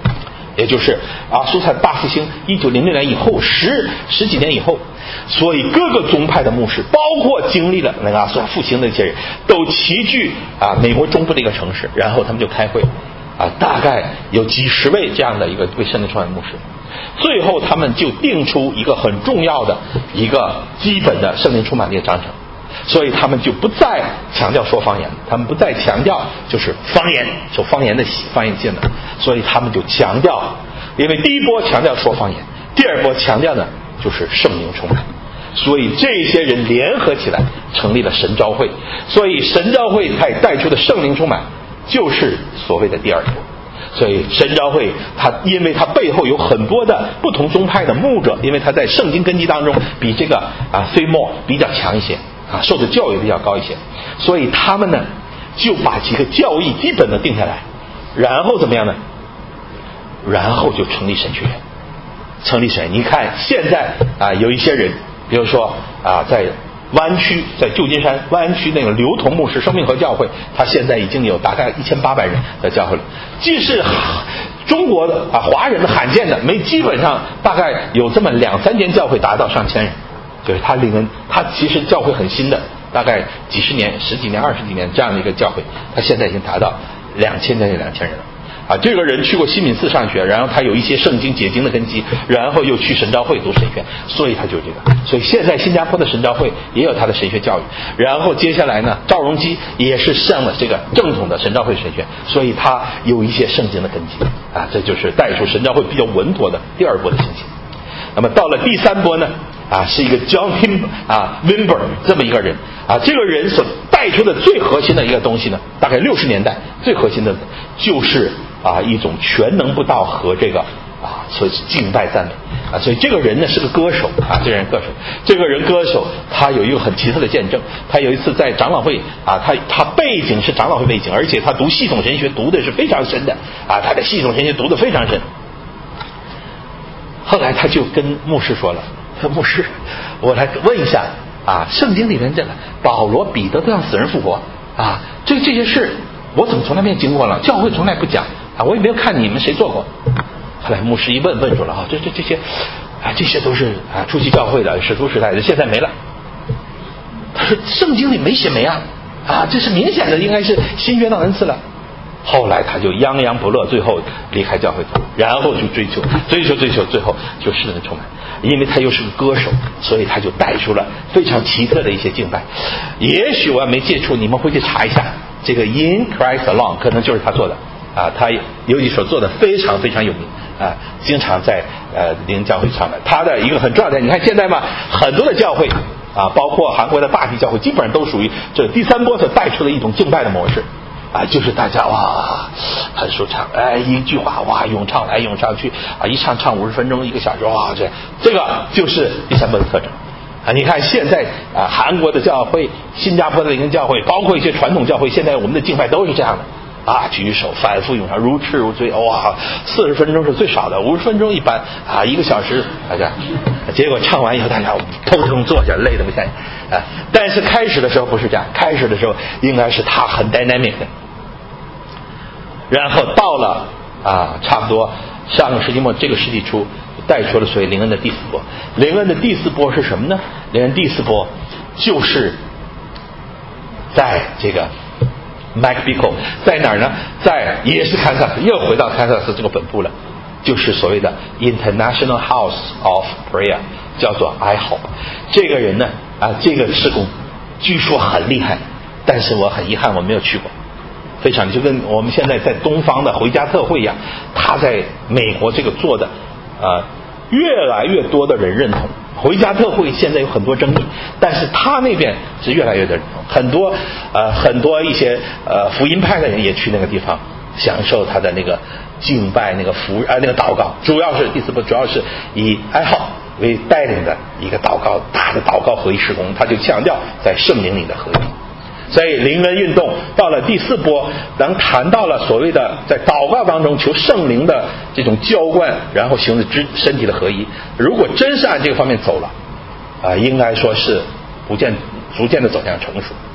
也就是啊苏塞大复兴一九零六年以后十十几年以后，所以各个宗派的牧师，包括经历了那个阿苏复兴的一些人，都齐聚啊美国中部的一个城市，然后他们就开会啊，大概有几十位这样的一个被圣灵充满的牧师，最后他们就定出一个很重要的一个基本的圣灵充满的一个章程。所以他们就不再强调说方言，他们不再强调就是方言受方言的洗方言性的，所以他们就强调，因为第一波强调说方言，第二波强调呢就是圣灵充满，所以这些人联合起来成立了神召会，所以神召会它带出的圣灵充满就是所谓的第二波。所以神召会它因为它背后有很多的不同宗派的牧者，因为它在圣经根基当中比这个啊非末比较强一些啊，受的教育比较高一些，所以他们呢就把几个教义基本的定下来，然后怎么样呢？然后就成立神学院，成立神。你看现在啊有一些人，比如说啊在湾区，在旧金山湾区那个刘同牧师生命河教会，他现在已经有大概一千八百人的教会了，既是中国的啊华人的罕见的，没基本上大概有这么两三间教会达到上千人，就是他领人，他其实教会很新的，大概几十年、十几年、二十几年这样的一个教会，他现在已经达到两千将近两千人了。啊，这个人去过西敏寺上学，然后他有一些圣经解经的根基，然后又去神召会读神学，所以他就这个。所以现在新加坡的神召会也有他的神学教育，然后接下来呢，赵荣基也是上了这个正统的神召会神学，所以他有一些圣经的根基啊，这就是带出神召会比较稳妥的第二波的兴起。那么到了第三波呢，啊，是一个 John Pim 啊 Wimber 这么一个人啊，这个人所带出的最核心的一个东西呢，大概六十年代最核心的就是啊一种全能布道和这个啊所以敬拜赞美啊，所以这个人呢是个歌手啊，这个人歌手，这个人歌手他有一个很奇特的见证，他有一次在长老会啊，他他背景是长老会背景，而且他读系统神学读的是非常深的啊，他的系统神学读的非常深。后来他就跟牧师说了，牧师，我来问一下啊，圣经里面这个保罗、彼得都让死人复活啊，这这些事我怎么从来没经过了？教会从来不讲啊，我也没有看你们谁做过。后来牧师一问问出了啊，这这这些啊，这些都是啊初期教会的使徒时代的，现在没了。他说圣经里没写没啊，啊，这是明显的，应该是新约到恩赐了。后来他就泱泱不乐，最后离开教会走，然后就追求追求追求，最后就圣灵充满。因为他又是个歌手，所以他就带出了非常奇特的一些敬拜。也许我没记错，你们回去查一下，这个 In Christ Alone 可能就是他做的啊，他有一首做的非常非常有名啊，经常在呃灵教会唱的。他的一个很重要的，你看现在嘛，很多的教会啊，包括韩国的大批教会，基本上都属于这第三波所带出的一种敬拜的模式。啊，就是大家哇很舒畅，哎，一句话哇咏唱来咏唱去啊，一唱唱五十分钟一个小时，哇，这这个就是第三波的特征啊。你看现在啊，韩国的教会、新加坡的灵教会，包括一些传统教会，现在我们的敬拜都是这样的啊，举手反复咏唱，如痴如醉，哇，四十分钟是最少的，五十分钟一般啊，一个小时大家，结果唱完以后大家通通坐下，累得不行啊。但是开始的时候不是这样，开始的时候应该是他很 dynamic 的。然后到了啊，差不多上个世纪末这个世纪初，带出了所谓灵恩的第四波。灵恩的第四波是什么呢？灵恩第四波就是在这个 Mike Bickle 在哪儿呢？在也是堪萨斯，又回到堪萨斯这个本部了，就是所谓的 International House of Prayer， 叫做 I H O P。 这个人呢啊，这个事工据说很厉害，但是我很遗憾我没有去过。非常就跟我们现在在东方的回家特会一样，他在美国这个做的呃越来越多的人认同。回家特会现在有很多争议，但是他那边是越来越多人认同，很多呃很多一些呃福音派的人也去那个地方享受他的那个敬拜，那个福呃那个祷告，主要是第四步主要是以爱好为带领的一个祷告，大的祷告合一事工，他就强调在圣灵里的合一。所以灵恩运动到了第四波，能谈到了所谓的在祷告当中求圣灵的这种浇灌，然后形成肢身体的合一。如果真是按这个方面走了啊，应该说是不见逐渐的走向成熟。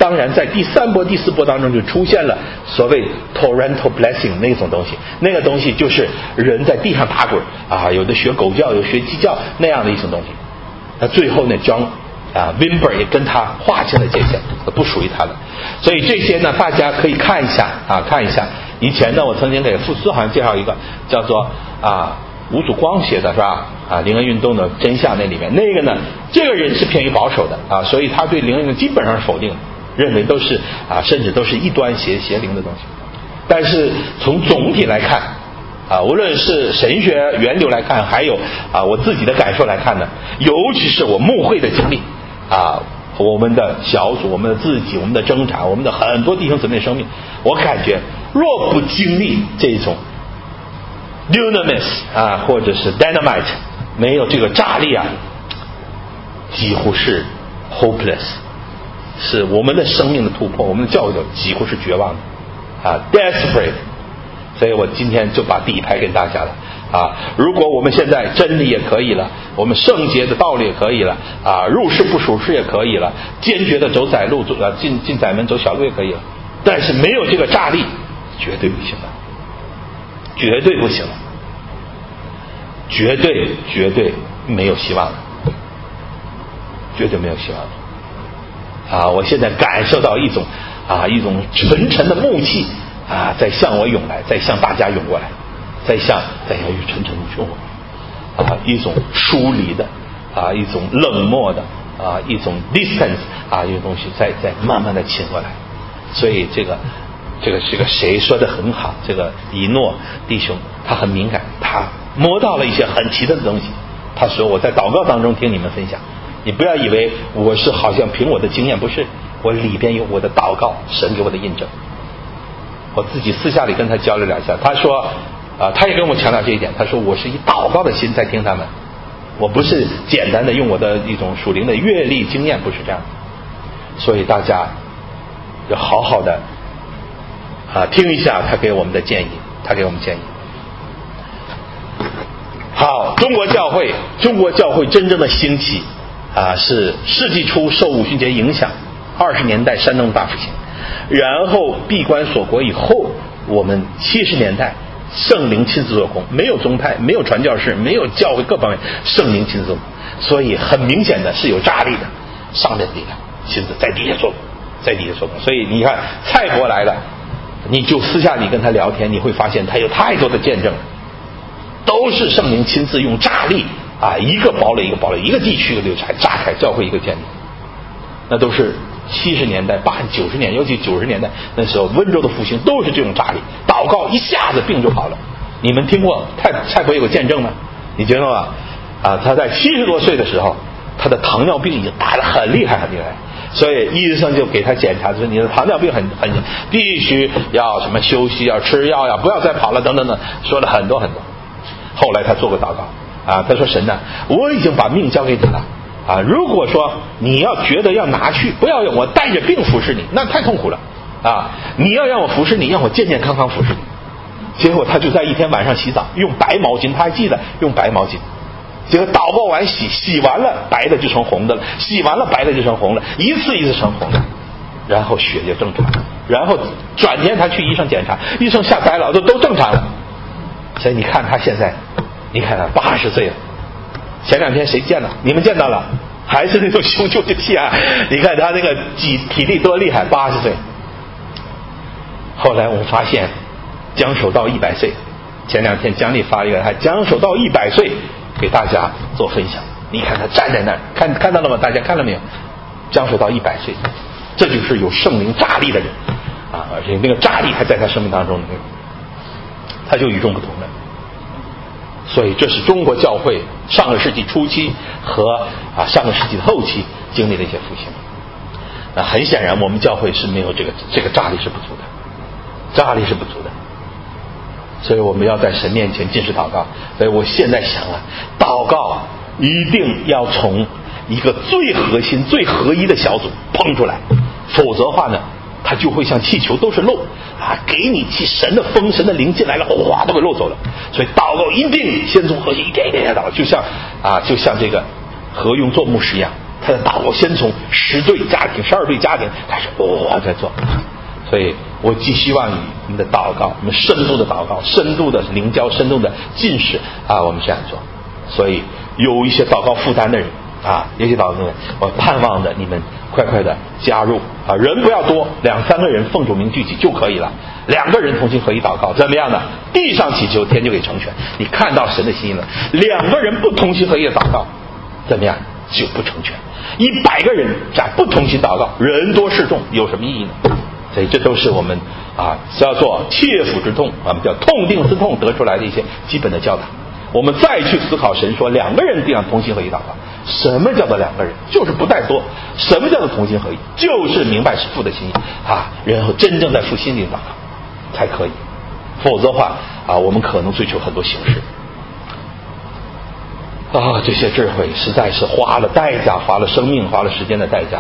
当然在第三波第四波当中就出现了所谓 torrential blessing 那种东西，那个东西就是人在地上打滚啊，有的学狗叫，有学鸡叫那样的一种东西。那最后呢 John 啊 Wimber 也跟他划清了界限，不属于他的。所以这些呢大家可以看一下啊，看一下。以前呢我曾经给傅斯好像介绍一个叫做啊吴祖光写的是吧？啊，灵恩运动的真相那里面，那个呢，这个人是偏于保守的啊，所以他对灵恩运动基本上是否定的，认为都是啊，甚至都是异端邪邪灵的东西。但是从总体来看啊，无论是神学源流来看，还有啊我自己的感受来看呢，尤其是我牧会的经历啊，我们的小组、我们的自己、我们的挣扎、我们的很多弟兄姊妹生命，我感觉若不经历这种Dunamis 啊，或者是 Dynamite， 没有这个炸力啊，几乎是 hopeless， 是我们的生命的突破，我们的教育几乎是绝望的啊 ，desperate。所以我今天就把第一排给大家了啊。如果我们现在真理也可以了，我们圣洁的道理也可以了啊，入世不属世也可以了，坚决的走窄路，走啊进进窄门走小路也可以了，但是没有这个炸力，绝对不行的。绝对不行了，绝对绝对没有希望了，绝对没有希望了啊！我现在感受到一种啊一种沉沉的木气啊在向我涌来，在向大家涌过来，在向在向沉沉的涌过来啊，一种疏离的啊，一种冷漠的啊，一种 distance 啊，一种东西在在慢慢的侵过来，所以这个。这个这个谁说的很好？这个以诺弟兄他很敏感，他摸到了一些很奇特的东西。他说我在祷告当中听你们分享，你不要以为我是好像凭我的经验，不是，我里边有我的祷告，神给我的印证。我自己私下里跟他交流两下，他说啊，他也跟我强调这一点，他说我是以祷告的心在听他们，我不是简单的用我的一种属灵的阅历经验，不是这样。所以大家要好好的。啊，听一下他给我们的建议，他给我们建议。好，中国教会，中国教会真正的兴起啊，是世纪初受五旬节影响，二十年代山东大复兴，然后闭关锁国以后，我们七十年代圣灵亲自做工，没有宗派，没有传教士，没有教会各方面，圣灵亲自做工，所以很明显的是有炸力的，上面的力量亲自在底下做工，在底下做工。所以你看蔡国来了。你就私下里跟他聊天，你会发现他有太多的见证，都是圣灵亲自用炸力啊，一个堡垒一个堡垒，一个地区一个流产炸开，教会一个建立。那都是七十年代、八九十年，尤其九十年代那时候，温州的复兴都是这种炸力，祷告一下子病就好了。你们听过蔡蔡伯有个见证吗？你知道吗？啊，他在七十多岁的时候，他的糖尿病已经打得很厉害很厉害。所以医生就给他检查，说你的糖尿病很很必须要什么休息，要吃药呀，不要再跑了等等等，说了很多很多。后来他做过祷告啊，他说神呐，我已经把命交给你了啊，如果说你要觉得要拿去，不要让我带着病服侍你，那太痛苦了啊！你要让我服侍你，让我健健康康服侍你。结果他就在一天晚上洗澡，用白毛巾，他还记得用白毛巾。结果祷告完洗，洗完了白的就成红的了，洗完了白的就成红了，一次一次成红的，然后血就正常了，然后转天他去医生检查，医生吓呆了，都都正常了。所以你看他现在，你看他八十岁了，前两天谁见了？你们见到了，还是那种雄赳的气啊！你看他那个体体力多厉害，八十岁。后来我们发现，江守道一百岁，前两天江丽发一个，还江守道一百岁。给大家做分享，你看他站在那儿，看看到了吗？大家看了没有？江守道一百岁，这就是有圣灵炸力的人啊！而且那个炸力还在他生命当中，他就与众不同的。所以这是中国教会上个世纪初期和啊上个世纪的后期经历的一些复兴。那很显然，我们教会是没有这个这个炸力是不足的，炸力是不足的。所以我们要在神面前进食祷告。所以我现在想啊，祷告一定要从一个最核心最合一的小组碰出来，否则的话呢，它就会像气球都是漏啊，给你气神的风神的灵进来了，哗都给漏走了。所以祷告一定先从核心一点一点点祷告，就像啊就像这个何用做牧师一样， 他的祷告先从十对家庭、十二对家庭开始，哇、哦，在做。所以我寄希望于我们的祷告，我们深度的祷告，深度的灵交，深度的进食啊，我们这样做。所以有一些祷告负担的人啊，有些祷告的人，我盼望着你们快快的加入啊，人不要多，两三个人奉主名聚集就可以了。两个人同心合一祷告，怎么样呢？地上祈求，天就给成全。你看到神的心意了。两个人不同心合一的祷告，怎么样？就不成全。一百个人这样不同心祷告，人多势众，有什么意义呢？所以这都是我们啊叫做切肤之痛，我们叫痛定思痛得出来的一些基本的教导。我们再去思考神说两个人这样同心合一祷告，什么叫做两个人？就是不带多。什么叫做同心合一？就是明白是父的心意啊，然后真正在父心里祷告才可以。否则的话啊，我们可能追求很多形式啊，这些智慧实在是花了代价，花了生命，花了时间的代价。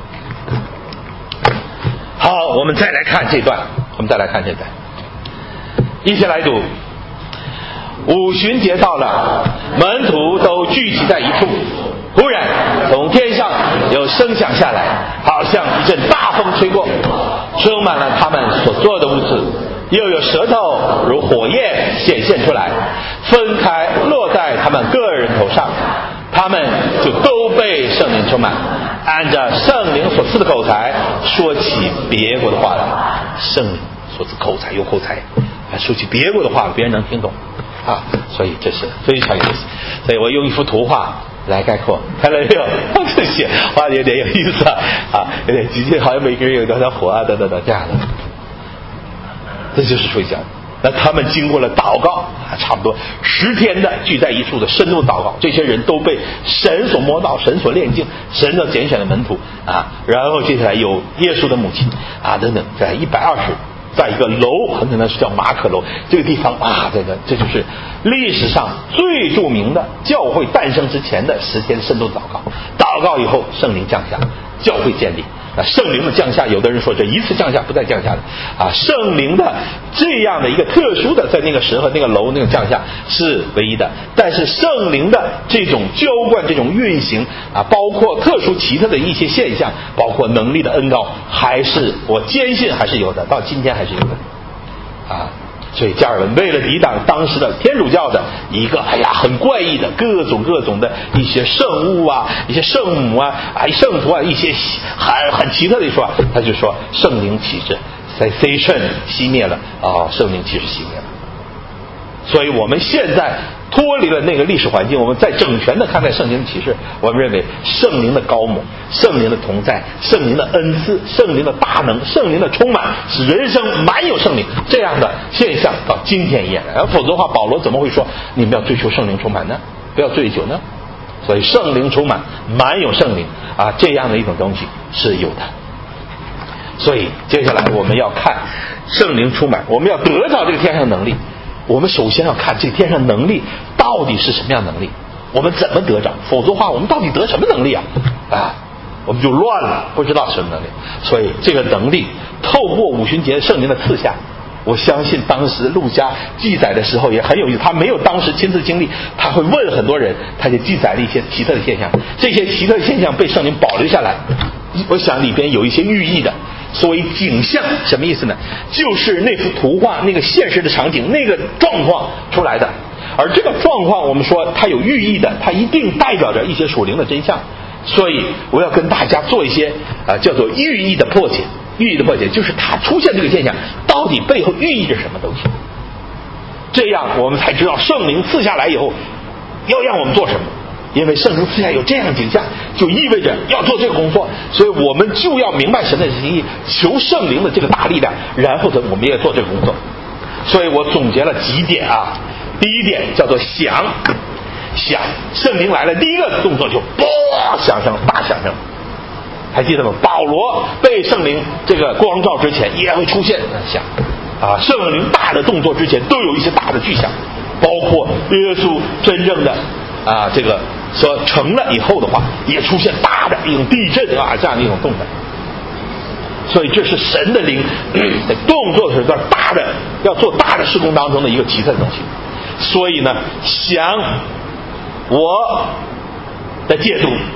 好，我们再来看这段，我们再来看这段，一起来读。五旬节到了，门徒都聚集在一处，忽然从天上有声响下来，好像一阵大风吹过，充满了他们所做的屋子，又有舌头如火焰显现出来，分开落在他们个人头上，他们就都被圣灵充满，按着圣灵所赐的口才说起别国的话来。圣灵所赐口才，有口才说起别国的话，别人能听懂啊，所以这是非常有意思。所以我用一幅图画来概括，看到没有？这些画有点有意思啊，有点极尽，好像每个人有多条火啊，等等等这样的。这就是说讲，那他们经过了祷告啊，差不多十天的聚在一处的深度祷告，这些人都被神所摸到，神所炼净，神所拣选的门徒啊。然后接下来有耶稣的母亲啊等等，在一百二十。在一个楼，很可能是叫马可楼，这个地方啊，这个这就是历史上最著名的教会诞生之前的十天深度祷告。祷告以后，圣灵降下，教会建立。啊，圣灵的降下，有的人说这一次降下不再降下的啊，圣灵的这样的一个特殊的，在那个时候那个楼那个降下是唯一的，但是圣灵的这种浇灌、这种运行啊，包括特殊奇特的一些现象，包括能力的恩膏，还是我坚信还是有的，到今天还是有的啊。所以加尔文为了抵挡当时的天主教的一个哎呀很怪异的各种各种的一些圣物啊，一些圣母啊，啊圣徒啊，一些很很奇特的说，他就说圣灵启示 cessation 熄灭了啊，圣灵启示熄灭了。所以我们现在脱离了那个历史环境，我们再整全的看待圣灵的启示，我们认为圣灵的高猛，圣灵的同在，圣灵的恩赐，圣灵的大能，圣灵的充满，使人生满有圣灵这样的现象到今天依然。而否则的话，保罗怎么会说你们要追求圣灵充满呢？不要醉酒呢？所以圣灵充满，满有圣灵啊，这样的一种东西是有的。所以接下来我们要看圣灵充满，我们要得到这个天上能力。我们首先要看这天上能力到底是什么样能力，我们怎么得着？否则的话，我们到底得什么能力啊？啊，我们就乱了，不知道什么能力。所以这个能力透过五旬节圣灵的赐下，我相信当时路加记载的时候也很有意思，他没有当时亲自经历，他会问很多人，他就记载了一些奇特的现象。这些奇特的现象被圣灵保留下来，我想里边有一些寓意的。所谓景象什么意思呢？就是那幅图画，那个现实的场景，那个状况出来的。而这个状况我们说它有寓意的，它一定代表着一些属灵的真相。所以我要跟大家做一些啊叫做寓意的破解。寓意的破解就是它出现这个现象到底背后寓意着什么东西，这样我们才知道圣灵赐下来以后要让我们做什么。因为圣灵赐下有这样的景象，就意味着要做这个工作，所以我们就要明白神的心意，求圣灵的这个大力量，然后呢我们也做这个工作。所以我总结了几点啊。第一点叫做响，响，圣灵来了，第一个动作就啵响声，大响声。还记得吗？保罗被圣灵这个光照之前也会出现响啊，圣灵大的动作之前都有一些大的巨响，包括耶稣真正的啊这个说成了以后的话，也出现大的一种地震啊这样的一种动感。所以这是神的灵在动作是在大的要做大的事工当中的一个奇特的东西。所以呢，想我的解读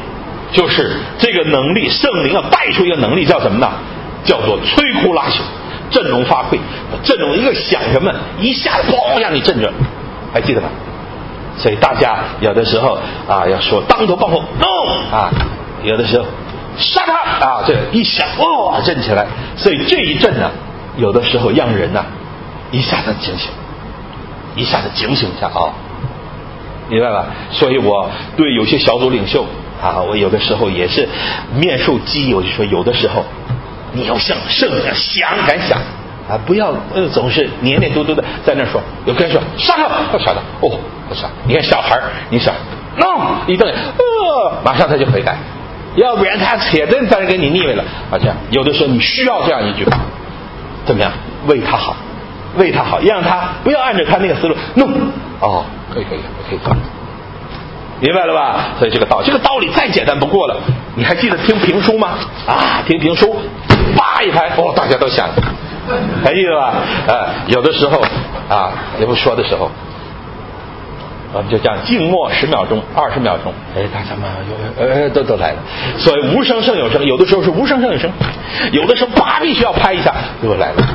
就是这个能力，圣灵啊带出一个能力叫什么呢？叫做摧枯拉朽，振聋发聩。振聋一个响什么，一下子砰让你震着，还记得吗？所以大家有的时候啊要说当头棒喝 no 啊，有的时候杀他啊，这一响哇、哦、震起来。所以这一震呢，有的时候让人呢、啊、一下子警醒，一下子警醒一下啊，明白吧？所以我对有些小组领袖啊，我有的时候也是面受激励，我就说有的时候你要像圣灵想敢想啊，不要呃总是黏黏嘟嘟的在那说。有个人说杀他，要杀他哦，不杀。你看小孩，你想 no 一顿呃，马上他就悔改，要不然他铁定在那给你腻歪了啊。这样有的时候你需要这样一句话，怎么样？为他好，为他好，让他不要按照他那个思路 no 哦，可以可以可以做。明白了吧？所以这个道这个道理再简单不过了。你还记得听评书吗？啊，听评书，叭一拍，哦，大家都想，还记得吧？呃，有的时候啊，也不说的时候，我们就这样静默十秒钟、二十秒钟，哎，大家们呃都都来了。所以无声胜有声，有的时候是无声胜有声，有的时候叭必须要拍一下，又来了。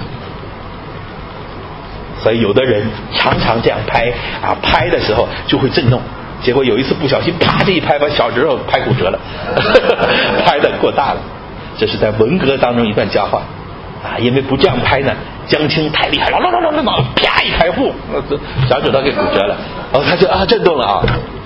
所以有的人常常这样拍啊，拍的时候就会震动。结果有一次不小心啪这一拍把小指头拍骨折了拍得过大了。这是在文革当中一段佳话啊，因为不这样拍呢，江青太厉害了，啪一开户小指头给骨折了，然后他就啊震动了啊。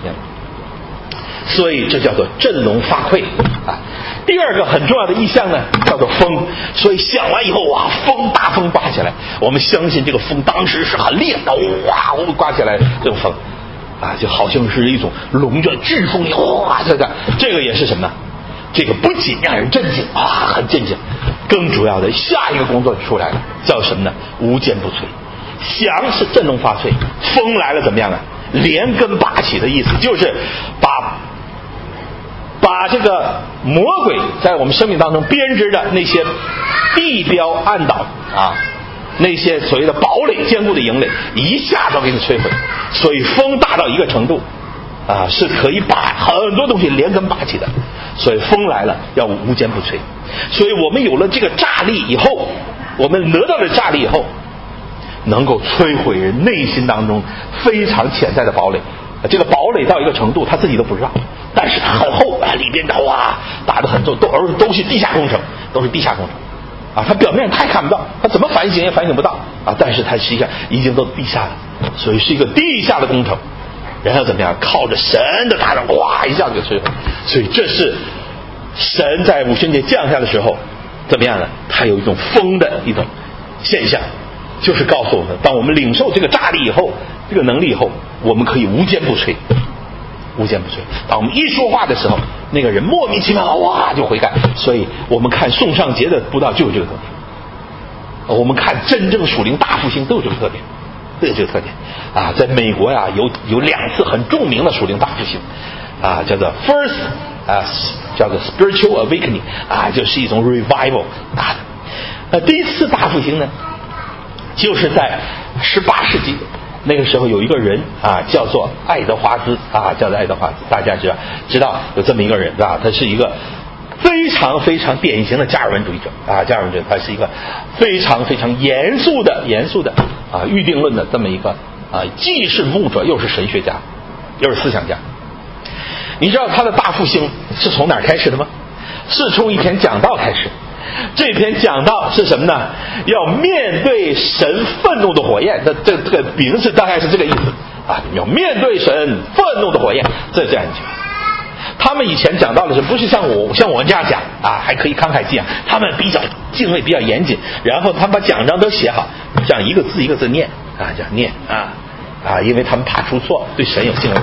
所以这叫做振聋发聩啊。第二个很重要的意象呢叫做风。所以响完以后哇，风大风刮起来，我们相信这个风当时是很烈的，哇刮起来这种风啊，就好像是一种笼着飓风一样，哇，这个这个也是什么？这个不仅让人震惊啊，很震惊，更主要的下一个工作出来了，叫什么呢？无坚不摧。响是振聋发聩，风来了怎么样啊？连根拔起的意思，就是把把这个魔鬼在我们生命当中编织的那些地标暗岛啊，那些所谓的堡垒坚固的营垒一下都给你摧毁。所以风大到一个程度啊，是可以把很多东西连根拔起的。所以风来了要无坚不摧。所以我们有了这个炸力以后，我们得到了炸力以后，能够摧毁人内心当中非常潜在的堡垒。这个堡垒到一个程度他自己都不知道，但是它很厚啊，里边的哇打得很重，都而都是地下工程，都是地下工程啊，他表面他也看不到，他怎么反省也反省不到啊，但是他实际上已经都地下了，所以是一个地下的工程。然后怎么样？靠着神的大能，哇一下子就摧毁。所以这是神在五旬节降下的时候怎么样呢？它有一种风的一种现象，就是告诉我们，当我们领受这个炸力以后，这个能力以后，我们可以无坚不摧，无坚不摧。当我们一说话的时候，那个人莫名其妙哇就悔改。所以我们看宋尚节的布道就有这个特点，我们看真正属灵大复兴都有这个特点，都有这个特点啊。在美国呀、啊，有有两次很著名的属灵大复兴啊，叫做 First 啊，叫做 Spiritual Awakening 啊，就是一种 revival 啊。呃，第一次大复兴呢，就是在十八世纪。那个时候有一个人啊，叫做爱德华兹啊，叫做爱德华兹，大家知道知道有这么一个人啊，他是一个非常非常典型的加尔文主义者啊，加尔文主义者，他是一个非常非常严肃的严肃的啊预定论的这么一个啊，既是牧者又是神学家，又是思想家。你知道他的大复兴是从哪儿开始的吗？是从一篇讲道开始。这篇讲道是什么呢？要面对神愤怒的火焰，这这这个名字大概是这个意思啊，要面对神愤怒的火焰，这这样讲。他们以前讲道的时候，不是像我像我们这样讲啊，还可以慷慨激昂，他们比较敬畏，比较严谨，然后他们把讲章都写好，这样一个字一个字念啊，这样念啊啊，因为他们怕出错，对神有敬畏。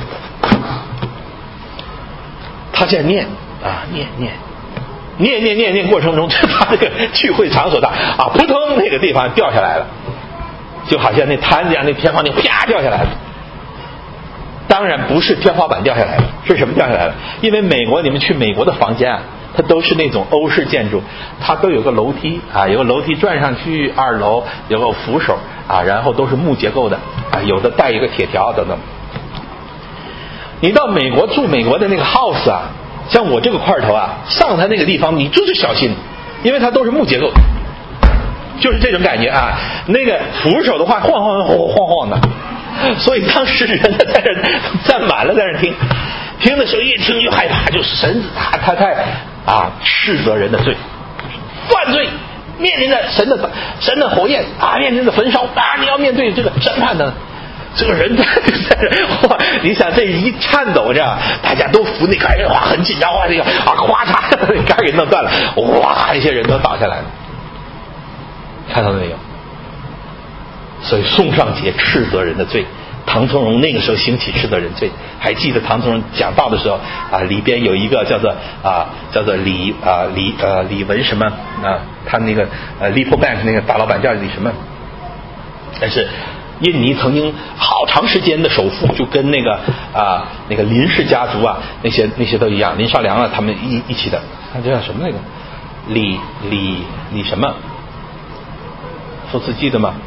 他这样念啊，念念。念念念念过程中，他这个聚会场所上啊，扑通那个地方掉下来了，就好像那坛子样，那天花板啪掉下来了。当然不是天花板掉下来了，是什么掉下来了？因为美国，你们去美国的房间啊，它都是那种欧式建筑，它都有个楼梯啊，有个楼梯转上去二楼，有个扶手啊，然后都是木结构的啊，有的带一个铁条等等。你到美国住美国的那个 house 啊， 像我这个块头啊，上它那个地方你就是小心，因为它都是木结构，就是这种感觉啊。那个扶手的话，晃晃晃晃晃的，所以当时人在这站满了，在这听，听的时候越听越害怕，就是神子他他太啊斥责人的罪，犯罪面临着神的神的火焰啊，面临着焚烧啊，你要面对这个审判的。这个人在这哇，你想这一颤抖这样，大家都扶那杆儿，哇，很紧张啊，这个啊，咵嚓，杆儿给弄断了，哇，一些人都倒下来了，看到了没有？所以宋尚节斥责人的罪，唐从容那个时候兴起斥责人罪。还记得唐从容讲道的时候啊，里边有一个叫做啊叫做李啊李呃李文什么啊，他那个呃 Lipo Bank 那个大老板叫李什么，但是。印尼曾经好长时间的首富就跟那个啊那个林氏家族啊那些那些都一样，林少良啊他们一一起的，他叫什么那个李李李什么副司机的吗？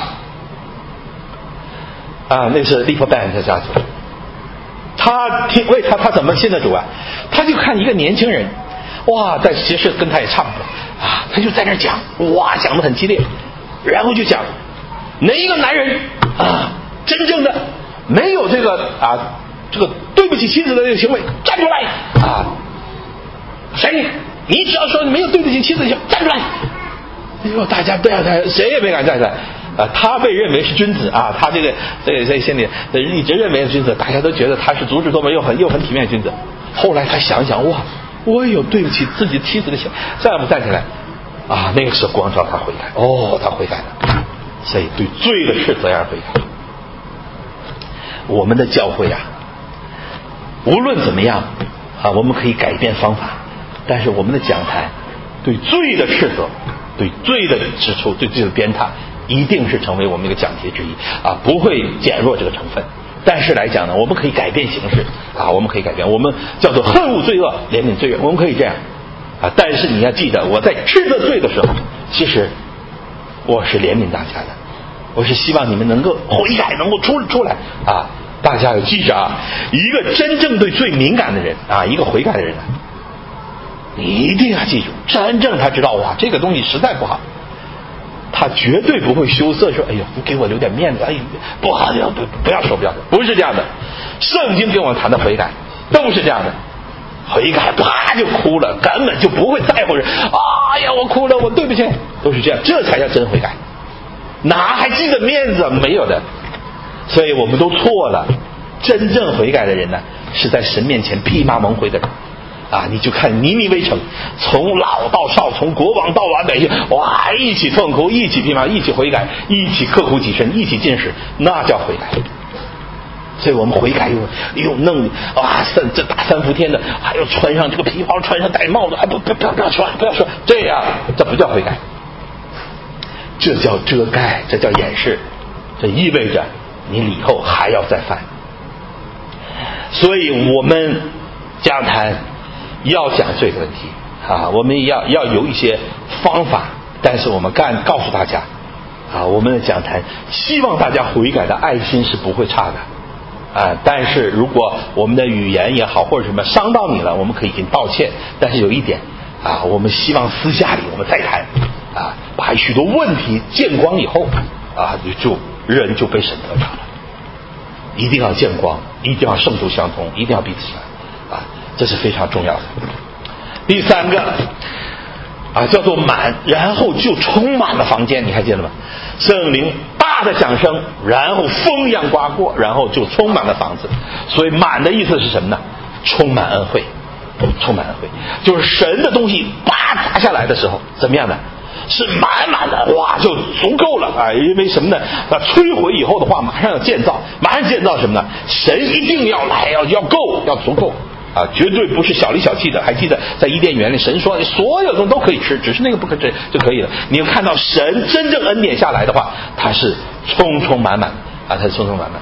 啊，那是利珀班的家族。他听为他他怎么信的主啊？他就看一个年轻人，哇，在其实跟他也差不多啊，他就在那讲，哇，讲得很激烈，然后就讲。哪一个男人啊，真正的没有这个啊，这个对不起妻子的这个行为，站出来啊！谁？你只要说你没有对不起妻子的行为，站出来！哎呦，大家不要站，谁也没敢站出来啊！他被认为是君子啊，他这个这个在心里一直认为是君子，大家都觉得他是足智多谋又很又很体面的君子。后来他想想，哇，我也有对不起自己妻子的行为，站不站起来啊？那个时候光照他悔改，哦，他悔改了。所以对罪的斥责而悔改。我们的教会啊，无论怎么样啊，我们可以改变方法，但是我们的讲坛对罪的斥责、对罪的指出、对罪的鞭挞，一定是成为我们一个讲题之一啊，不会减弱这个成分。但是来讲呢，我们可以改变形式啊，我们可以改变，我们叫做恨恶罪恶，怜悯罪人，我们可以这样啊。但是你要记得，我在斥责罪的时候，其实。我是怜悯大家的，我是希望你们能够悔改，能够出出来啊！大家要记着啊，一个真正对罪敏感的人啊，一个悔改的人，你一定要记住，真正他知道哇，这个东西实在不好，他绝对不会羞涩说，哎呦，你给我留点面子，哎呦，不好，不不要说不要说，不是这样的。圣经跟我们谈的悔改都是这样的。悔改啪就哭了，根本就不会在乎人。哎呀，我哭了，我对不起，都是这样，这才叫真悔改。哪还记得面子？没有的。所以我们都错了。真正悔改的人呢，是在神面前披麻蒙灰的人啊！你就看尼尼微城，从老到少，从国王到老百姓，哇，一起痛哭，一起披麻，一起悔改，一起刻苦己身，一起进食，那叫悔改。所以我们悔改又又弄啊三这大三伏天的，还要穿上这个皮袍，穿上戴帽子，哎不不不要不要说不要说这样，这不叫悔改，这叫遮盖，这叫掩饰，这意味着你以后还要再犯。所以我们讲坛要讲罪的问题啊，我们要要有一些方法，但是我们干告诉大家啊，我们的讲坛希望大家悔改的爱心是不会差的。啊，但是如果我们的语言也好或者什么伤到你了，我们可以给你道歉。但是有一点啊，我们希望私下里我们再谈啊，把许多问题见光以后啊，就人就被神得着了。一定要见光，一定要圣徒相通，一定要彼此相爱啊，这是非常重要的。第三个啊，叫做满，然后就充满了房间，你还记得吗？圣灵大的响声，然后风一样刮过，然后就充满了房子。所以满的意思是什么呢？充满恩惠，充满恩惠，就是神的东西叭砸下来的时候，怎么样呢？是满满的，哇，就足够了啊！因为什么呢？那摧毁以后的话，马上要建造，马上建造什么呢？神一定要来，要要够，要足够。啊，绝对不是小里小气的。还记得在伊甸园里，神说所有东西都可以吃，只是那个不可吃就可以了。你要看到神真正恩典下来的话，它是充充满满啊，它是充充满满。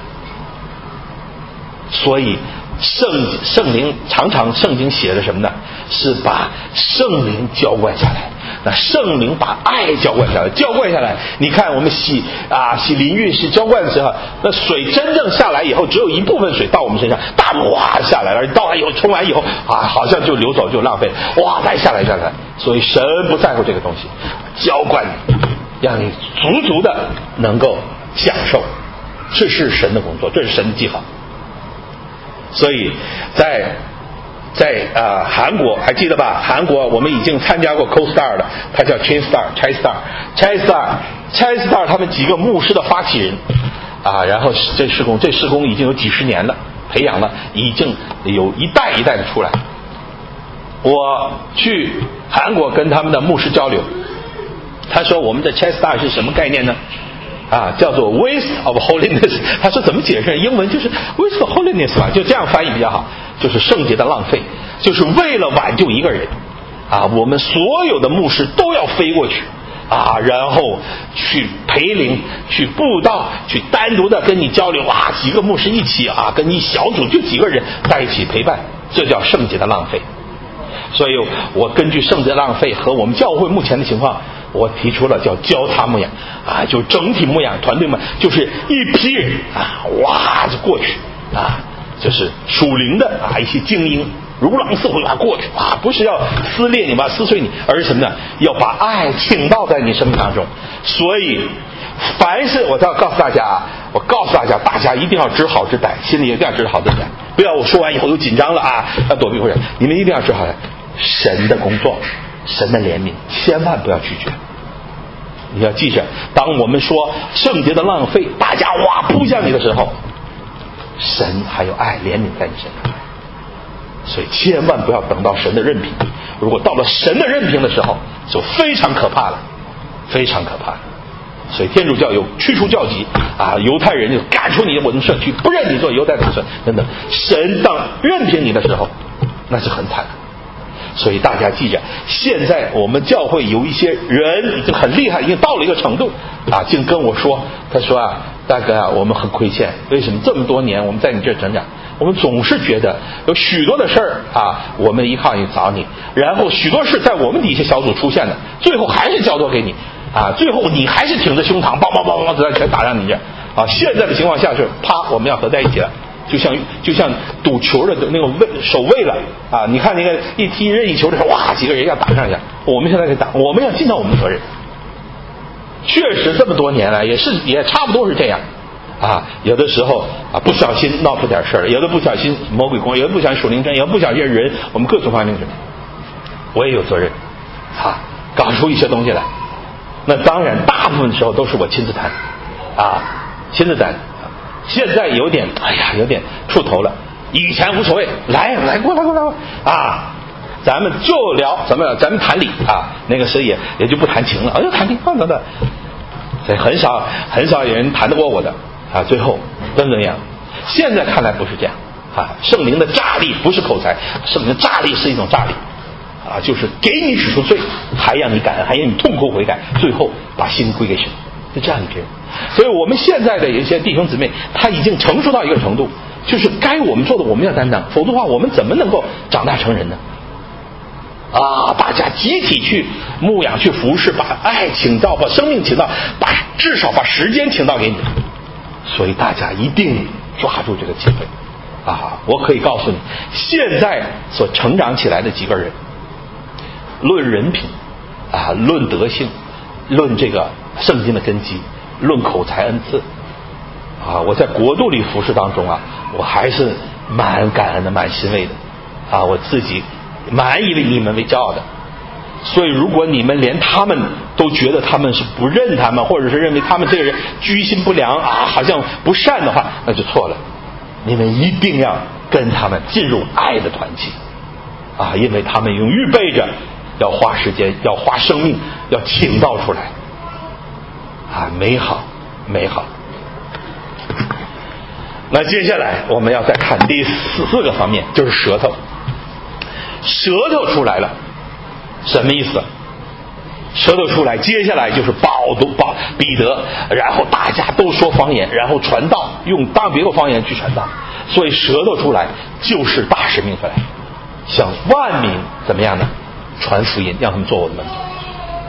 所以圣圣灵常常圣经写的什么呢？是把圣灵浇灌下来， 那圣灵把爱浇灌下来，浇灌下来。你看我们洗啊洗淋浴是浇灌的时候，那水真正下来以后，只有一部分水到我们身上，大部哗下来了，倒完以后冲完以后啊，好像就流走就浪费，哇再下来下来。所以神不在乎这个东西，浇灌你，让你足足的能够享受，这是神的工作，这是神的计划。所以在在啊、呃、韩国还记得吧？韩国我们已经参加过 Co-Star 的，它叫 Chain Star Chai Star Chai Star Chai Star 他们几个牧师的发起人啊，然后这事工这事工已经有几十年了，培养了已经有一代一代的出来。我去韩国跟他们的牧师交流，他说我们的 Chai Star 是什么概念呢？啊，叫做 waste of holiness。他说怎么解释？英文就是 waste of holiness 吧，就这样翻译比较好，就是圣洁的浪费，就是为了挽救一个人啊，我们所有的牧师都要飞过去啊，然后去陪灵，去布道，去单独的跟你交流啊，几个牧师一起啊，跟你小组就几个人在一起陪伴，这叫圣洁的浪费。所以我根据圣洁浪费和我们教会目前的情况，我提出了叫交叉牧养啊，就整体牧养团队们，就是一批人啊，哇就过去啊，就是属灵的啊一些精英，如狼似虎啊过去啊，不是要撕裂你吧撕碎你，而是什么呢？要把爱倾倒在你生命当中。所以凡是我要告诉大家啊，我告诉大家，大家一定要知好知歹，心里一定要知好知歹，不要我说完以后又紧张了啊，要躲避或者你们一定要知好神的工作，神的怜悯，千万不要拒绝。你要记着，当我们说圣洁的浪费，大家哇扑向你的时候，神还有爱怜悯在你身上，所以千万不要等到神的任凭。如果到了神的任凭的时候，就非常可怕了，非常可怕。所以天主教有驱除教籍啊，犹太人就赶出你我们社区，不认你做犹太子孙等等。神当任凭你的时候，那是很惨的。所以大家记着，现在我们教会有一些人已经很厉害，已经到了一个程度啊，竟跟我说，他说啊，大哥啊，我们很亏欠，为什么这么多年我们在你这成长，我们总是觉得有许多的事儿啊，我们依靠你找你，然后许多事在我们底下小组出现的，最后还是交托给你啊，最后你还是挺着胸膛，梆梆梆梆子弹全打上你这啊。现在的情况下是，啪，我们要合在一起了。就像就像赌球的那个位守卫了啊！你看那个一踢任意球的时候，哇，几个人要打上去。我们现在在打，我们要尽到我们的责任。确实这么多年来也是也差不多是这样啊。有的时候啊不小心闹出点事儿，有的不小心魔鬼攻，有的不小心属灵战，有的不小心人，我们各种方面是，我也有责任啊，搞出一些东西来。那当然，大部分时候都是我亲自谈啊，亲自谈。现在有点，哎呀，有点出头了。以前无所谓，来来过来过来啊，咱们就聊，咱们咱们谈理啊。那个时候也也就不谈情了，哎呦谈理等等等。所以很少很少有人谈得过我的啊。最后怎么样？现在看来不是这样啊。圣灵的炸力不是口才，圣灵的炸力是一种炸力啊，就是给你指出罪，还让你感恩，还让你痛苦悔改，最后把心归给神，就这样一个人。所以我们现在的有一些弟兄姊妹，他已经成熟到一个程度，就是该我们做的我们要担当，否则的话我们怎么能够长大成人呢？啊，大家集体去牧养，去服侍，把爱倾倒，把生命倾倒，把至少把时间倾倒给你。所以大家一定抓住这个机会啊！我可以告诉你，现在所成长起来的几个人，论人品啊，论德性，论这个圣经的根基，论口才恩赐啊，我在国度里服侍当中啊，我还是蛮感恩的，蛮欣慰的啊，我自己蛮以为你们为骄傲的。所以如果你们连他们都觉得他们是不认他们，或者是认为他们这个人居心不良啊，好像不善的话，那就错了。你们一定要跟他们进入爱的团契啊，因为他们永预备着要花时间，要花生命，要倾倒出来啊，美好美好。那接下来我们要再看第四四个方面，就是舌头。舌头出来了，什么意思？舌头出来，接下来就是保读保彼得，然后大家都说方言，然后传道，用当别的方言去传道。所以舌头出来就是大使命出来，向万民怎么样呢？传福音，让他们做我的门徒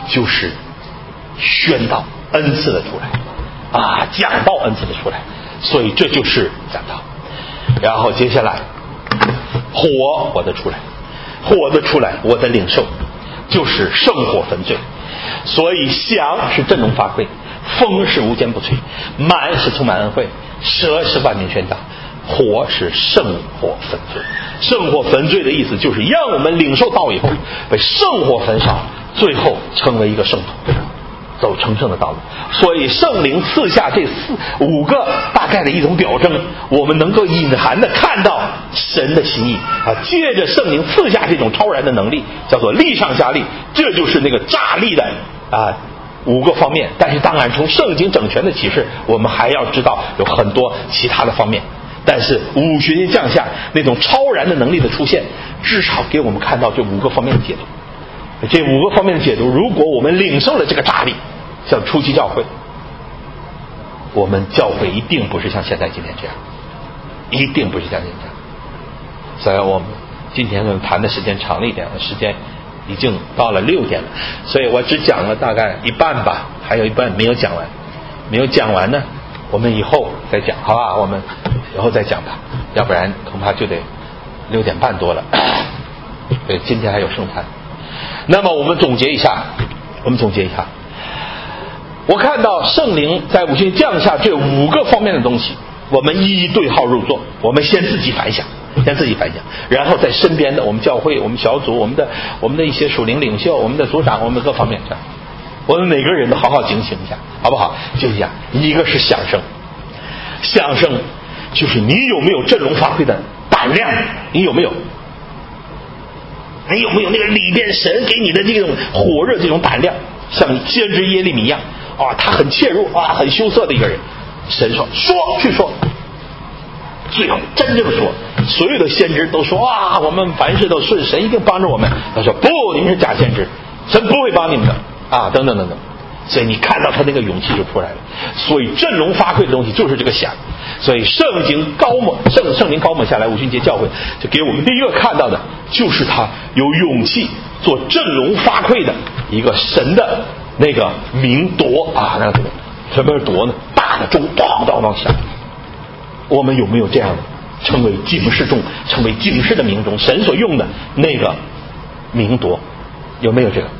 就是宣道恩赐的出来啊，讲道恩赐的出来，所以这就是讲道。然后接下来火我的出来，火的出来我的领受就是圣火焚罪。所以响是振聋发聩，风是无坚不摧，满是充满恩惠，蛇是万民宣导，火是圣火焚罪。圣火焚罪的意思就是让我们领受道以后被圣火焚烧，最后成为一个圣徒，走成圣的道路。所以圣灵赐下这四五个大概的一种表征，我们能够隐含的看到神的心意啊。借着圣灵赐下这种超然的能力，叫做力上加力，这就是那个炸力的啊五个方面。但是当然从圣经整全的启示，我们还要知道有很多其他的方面。但是五旬节降下那种超然的能力的出现，至少给我们看到这五个方面的解读。这五个方面的解读，如果我们领受了这个炸力，像初期教会，我们教会一定不是像现在今天这样，一定不是像现在这样。所以我们今天呢谈的时间长了一点，时间已经到了六点了，所以我只讲了大概一半吧，还有一半没有讲完。没有讲完呢，我们以后再讲，好吧？我们以后再讲吧，要不然恐怕就得六点半多了。对，今天还有圣餐。那么我们总结一下，我们总结一下。我看到圣灵在五旬降下这五个方面的东西，我们一一对号入座。我们先自己反想，先自己反想，然后在身边的我们教会、我们小组、我们的我们的一些属灵领袖、我们的组长、我们各方面上，我们每个人都好好警醒一下，好不好？就是讲，一个是响声，响声就是你有没有振聋发聩的胆量，你有没有？你有没有那个里边神给你的这种火热这种胆量，像先知耶利米一样啊，他很怯弱啊，很羞涩的一个人。神说说去说，最后真正说，所有的先知都说啊，我们凡事都顺，神一定帮着我们。他说不，你们是假先知，神不会帮你们的啊，等等等等。所以你看到他那个勇气就出来了。所以振聋发聩的东西就是这个响。所以圣经高抹圣圣灵高抹下来，五旬节教会就给我们第一个看到的就是他有勇气做振聋发聩的一个神的那个鸣铎啊，那个什么是铎呢？大的钟当当当响。我们有没有这样的成为警示钟，成为警示的鸣钟，神所用的那个鸣铎，有没有这个？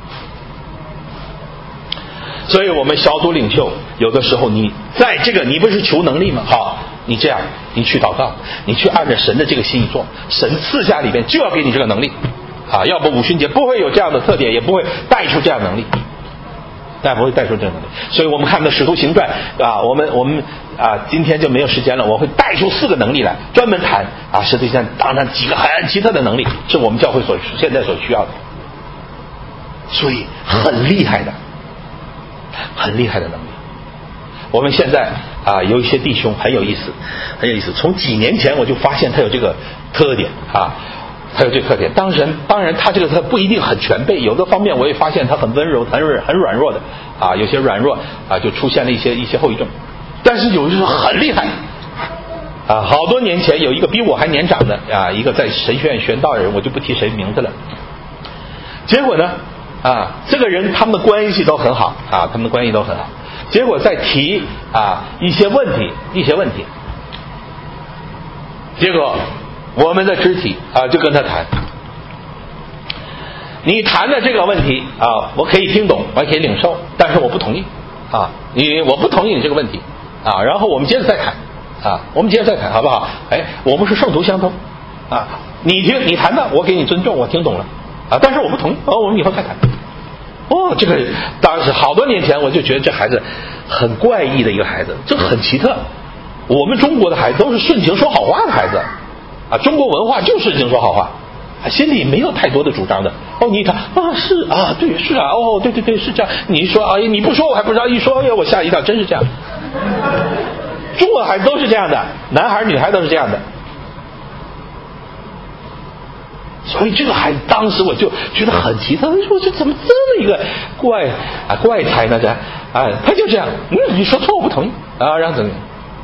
所以我们小组领袖有的时候你在这个，你不是求能力吗？好，你这样你去祷告，你去按照神的这个心意做，神赐下里边就要给你这个能力啊，要不五旬节不会有这样的特点，也不会带出这样的能力，但不会带出这样的能力。所以我们看的使徒行传啊，我们我们啊今天就没有时间了，我会带出四个能力来专门谈啊，使徒行传当然几个很奇特的能力是我们教会所现在所需要的，所以很厉害的很厉害的能力。我们现在啊有一些弟兄很有意思，很有意思。从几年前我就发现他有这个特点啊，他有这个特点。当然，当然他这个他不一定很全备，有的方面我也发现他很温柔、很软、很软弱的啊，有些软弱啊就出现了一些一些后遗症。但是有的时候很厉害啊，好多年前有一个比我还年长的啊，一个在神学院宣道的人，我就不提谁名字了。结果呢？啊，这个人他们的关系都很好啊，他们的关系都很好。结果在提啊一些问题，一些问题，结果我们的肢体啊就跟他谈，你谈的这个问题啊，我可以听懂，我可以领受，但是我不同意啊，你我不同意你这个问题啊，然后我们接着再谈啊，我们接着再谈好不好？哎，我们是圣徒相通啊，你听你谈的，我给你尊重，我听懂了。啊，但是我不同意，哦，我们以后再谈。哦，这个当时好多年前我就觉得这孩子很怪异的一个孩子，这很奇特。我们中国的孩子都是顺情说好话的孩子啊，中国文化就顺情说好话，啊，心里没有太多的主张的。哦，你看啊，是啊，对，是啊，哦，对对对，是这样。你一说啊，你不说我还不知道，一说哎呀，我吓一跳，真是这样。中国孩子都是这样的，男孩女孩都是这样的。所以这个孩子当时我就觉得很奇特，说这怎么这么一个怪啊怪才呢？这啊他就这样，嗯，你说错我不同意啊，让怎么样？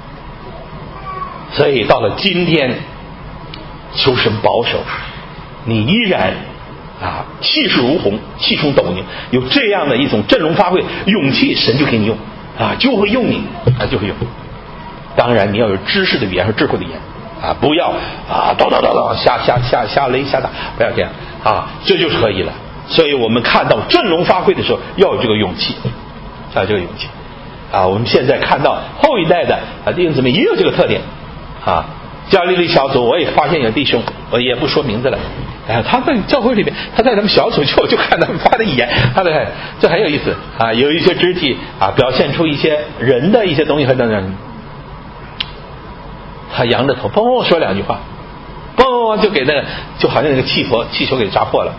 所以到了今天，求神保守，你依然啊，气势如虹，气冲斗牛，有这样的一种振聋发聩勇气，神就给你用啊，就会用你啊，就会用。当然你要有知识的语言和智慧的语言啊，不要啊叨叨叨叨瞎瞎瞎瞎雷瞎打，不要这样啊，这就是可以了。所以我们看到振聋发聩的时候要有这个勇气，要有这个勇气啊。我们现在看到后一代的啊弟兄姊妹也有这个特点啊。加利利小组我也发现有弟兄，我也不说名字了，哎，他在教会里面，他在他们小组就就看他们发的语言，他的这很有意思啊，有一些肢体啊表现出一些人的一些东西和等等。他扬着头砰砰说两句话，砰砰砰就给那个就好像那个气球气球给扎破了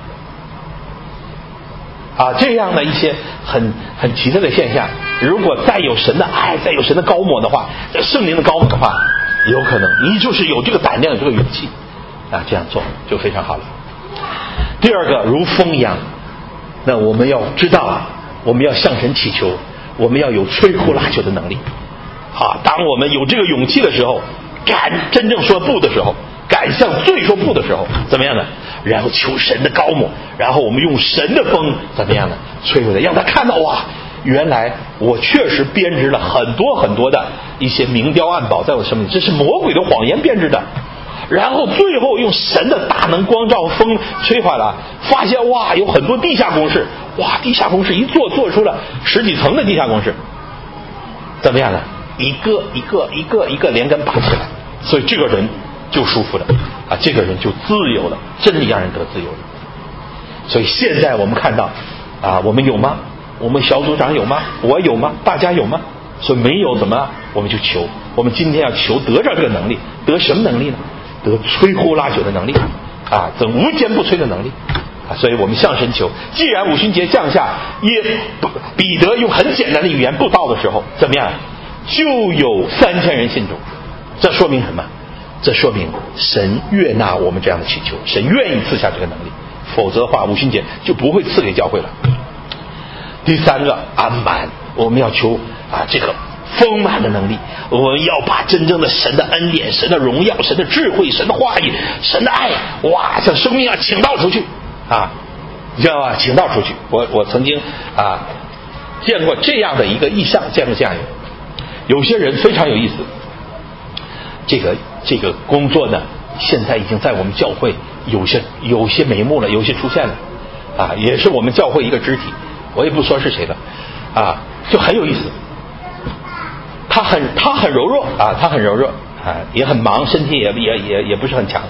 啊，这样的一些很很奇特的现象，如果再有神的爱，再有神的高抹的话，圣灵的高抹的话，有可能你就是有这个胆量，有这个勇气啊，这样做就非常好了。第二个，如风一样，那我们要知道，我们要向神祈求，我们要有摧枯拉朽的能力啊。当我们有这个勇气的时候，敢真正说不的时候，敢向罪说不的时候，怎么样呢？然后求神的高抹，然后我们用神的风怎么样呢？摧毁它，让他看到哇，原来我确实编织了很多很多的一些明雕暗宝在我生命里，这是魔鬼的谎言编织的。然后最后用神的大能光照风吹坏了，发现哇，有很多地下工事，哇，地下工事一做做出了十几层的地下工事，怎么样呢？一个一个一个一个连根拔起来，所以这个人就舒服了啊，这个人就自由了，真理让人得自由了。所以现在我们看到啊，我们有吗？我们小组长有吗？我有吗？大家有吗？所以没有怎么，我们就求。我们今天要求得着这个能力，得什么能力呢？得摧枯拉朽的能力啊，得无坚不摧的能力啊。所以我们向神求，既然五旬节降下，也彼得用很简单的语言布道的时候，怎么样？就有三千人信主。这说明什么？这说明神悦纳我们这样的祈求，神愿意赐下这个能力，否则的话五旬节就不会赐给教会了。第三个，安满，我们要求啊这个丰满的能力，我们要把真正的神的恩典、神的荣耀、神的智慧、神的话语、神的爱，哇，像生命啊倾倒出去啊，你知道吗？倾倒出去。我我曾经啊见过这样的一个意象，见过这样有有些人非常有意思。这个这个工作呢，现在已经在我们教会有些有些眉目了，有些出现了啊，也是我们教会一个肢体，我也不说是谁了啊，就很有意思。他很他很柔弱啊，他很柔弱啊，也很忙，身体也也也也不是很强，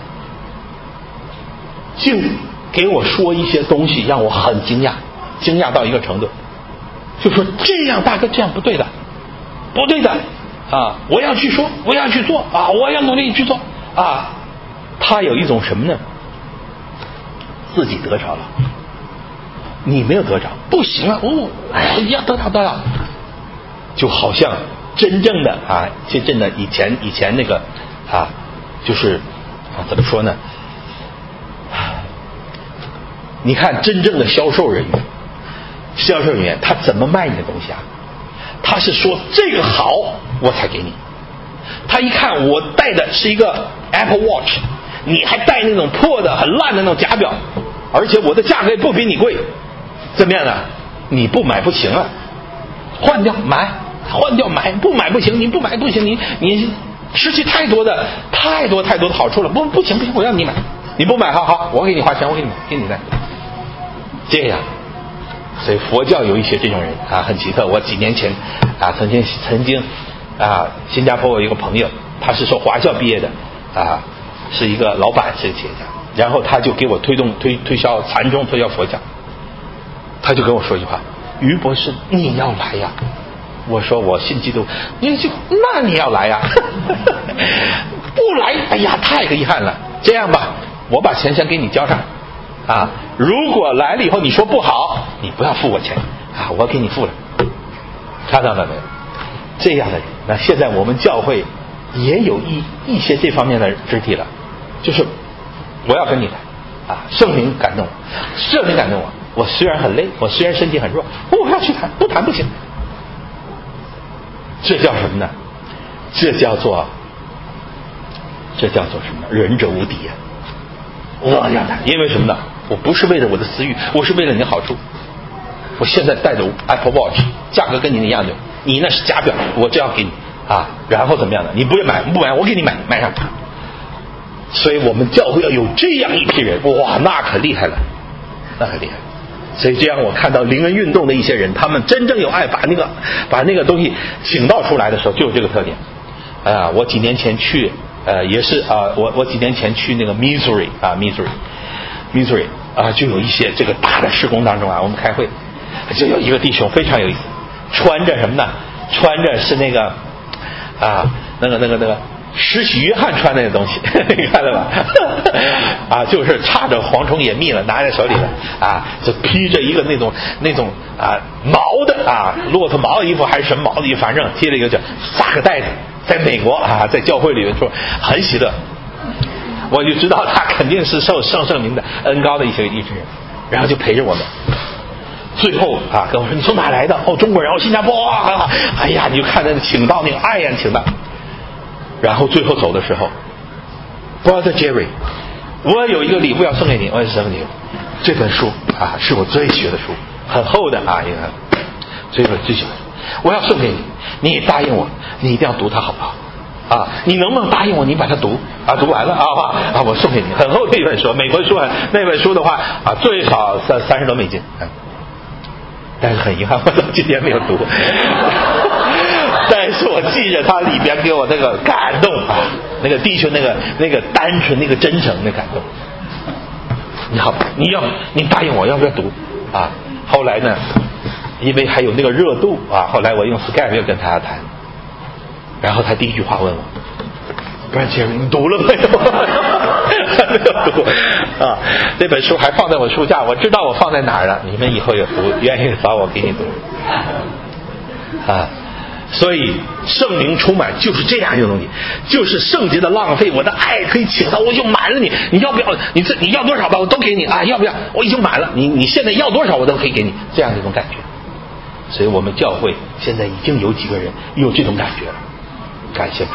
竟给我说一些东西，让我很惊讶，惊讶到一个程度，就说这样大哥这样不对的，不对的啊！我要去说，我要去做啊！我要努力去做啊！他有一种什么呢？自己得着了，你没有得着，不行啊！哦，哎，要得着得着，就好像真正的啊，真正的以前以前那个啊，就是啊，怎么说呢？你看真正的销售人员，销售人员他怎么卖你的东西啊？他是说这个好我才给你，他一看我戴的是一个 Apple Watch， 你还戴那种破的很烂的那种假表，而且我的价格也不比你贵，怎么样呢？你不买不行啊，换掉买，换掉买，不买不行，你不买不行，你你失去太多的太多太多的好处了，不不行不行，我让你买，你不买好好，我给你花钱，我给你给你带，这样。所以佛教有一些这种人啊，很奇特。我几年前啊，曾经曾经啊，新加坡有一个朋友，他是说华校毕业的啊，是一个老板，是个企业家。然后他就给我推动推推销禅宗，推销佛教。他就跟我说一句话：“于博士，你要来呀！”我说：“我信基督。”你就那你要来呀？不来，哎呀，太遗憾了。这样吧，我把钱先给你交上。啊，如果来了以后你说不好，你不要付我钱啊，我给你付了。看到了没有？这样的人，那现在我们教会也有一一些这方面的肢体了，就是我要跟你来啊，圣灵感动我，圣灵感动我，我虽然很累，我虽然身体很弱，我要去谈，不谈不行。这叫什么呢？这叫做这叫做什么？仁者无敌呀、啊！我要谈，因为什么呢？ 我不是为了我的私欲，我是为了你的好处。我现在带着 Apple Watch， 价格跟你一样的，你那是假表，我这样给你啊，然后怎么样的？你不买不买，我给你买买上。所以我们教会要有这样一批人，哇，那可厉害了，那可厉害了。所以这样我看到灵恩运动的一些人，他们真正有爱，把那个把那个东西请到出来的时候，就有这个特点。啊，我几年前去，呃，也是啊，我我几年前去那个 Missouri 啊 ，Missouri，Missouri Missouri, 啊，就有一些这个大的事工当中啊，我们开会，就有一个弟兄非常有意思，穿着什么呢？穿着是那个啊，那个那个那个施洗约翰穿那个东西，你看到吧？啊，就是插着蝗虫也密了，拿在手里了啊，就披着一个那种那种啊毛的啊骆驼毛的衣服还是什么毛的衣服，反正贴了一个叫撒个袋子，在美国啊，在教会里面说很喜乐，我就知道他肯定是受圣圣灵的恩高的一些一群人，然后就陪着我们。最后啊，跟我说你从哪来的？哦，中国人，哦，新加坡啊！哎呀，你就看那个请到那个爱呀，请到。然后最后走的时候 ，Brother Jerry， 我有一个礼物要送给你，我也是什么礼物？这本书啊，是我最喜欢的书，很厚的啊，一个，这个最喜欢，我要送给你，你也答应我，你一定要读它好不好？啊，你能不能答应我？你把它读啊，读完了啊啊，我送给你，很厚的一本书，美国书啊，那本书的话啊，最少三三十多美金，嗯。但是很遗憾，我到今天没有读。但是我记着它里边给我那个感动啊，那个弟兄那个那个单纯那个真诚那感动。你好，你要你答应我要不要读啊？后来呢，因为还有那个热度啊，后来我用 Skype 又跟他谈，然后他第一句话问我：“不然姐，你读了没有？”没有读啊，那本书还放在我书架，我知道我放在哪儿了。你们以后有读，愿意找我给你读啊。所以圣灵充满就是这样一个东西，就是圣洁的浪费。我的爱可以倾倒，我就满了你，你要不要？你这你要多少吧，我都给你啊！要不要？我已经满了，你你现在要多少我都可以给你，这样的一种感觉。所以我们教会现在已经有几个人有这种感觉了，感谢主。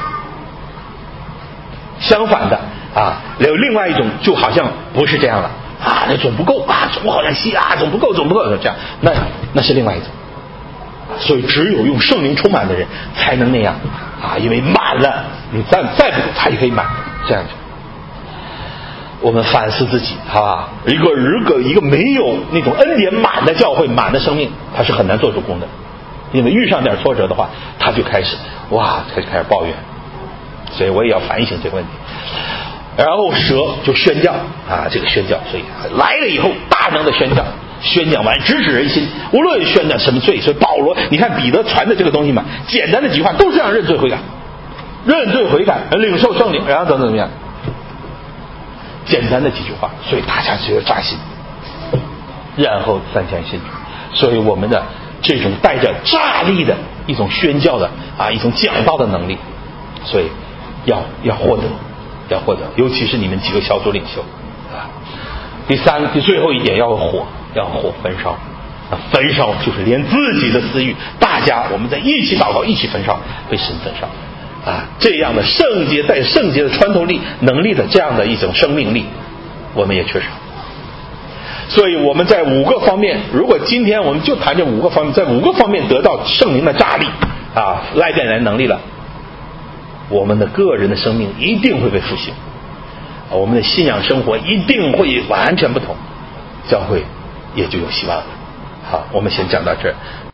相反的啊，有另外一种就好像不是这样了啊，那总不够啊，总好像稀啊，总不够，总不够，这样，那那是另外一种。所以只有用圣灵充满的人才能那样啊，因为满了，你再再不他也可以满，这样子。我们反思自己，好吧？一个如果一个没有那种恩典满的教会，满的生命，他是很难做主公的，因为遇上点挫折的话，他就开始哇，他就开始抱怨。所以我也要反省这个问题。然后蛇就宣教啊，这个宣教，所以来了以后大能的宣教，宣讲完直指人心，无论宣讲什么罪。所以保罗，你看彼得传的这个东西嘛，简单的几句话都是让认罪悔改，认罪悔改，领受圣灵，然后怎么怎么样，简单的几句话，所以大家只有扎心，然后三千信主。所以我们的这种带着炸力的一种宣教的啊，一种讲道的能力，所以要要获得，要获得，尤其是你们几个小组领袖啊。第三，第最后一点，要火，要火焚烧。啊，焚烧就是连自己的私欲，大家我们在一起祷告，一起焚烧，被神焚烧。啊，这样的圣洁带圣洁的穿透力能力的这样的一种生命力，我们也缺少。所以我们在五个方面，如果今天我们就谈这五个方面，在五个方面得到圣灵的炸力啊，赖电来能力了，我们的个人的生命一定会被复兴，我们的信仰生活一定会完全不同，教会也就有希望了。好，我们先讲到这儿。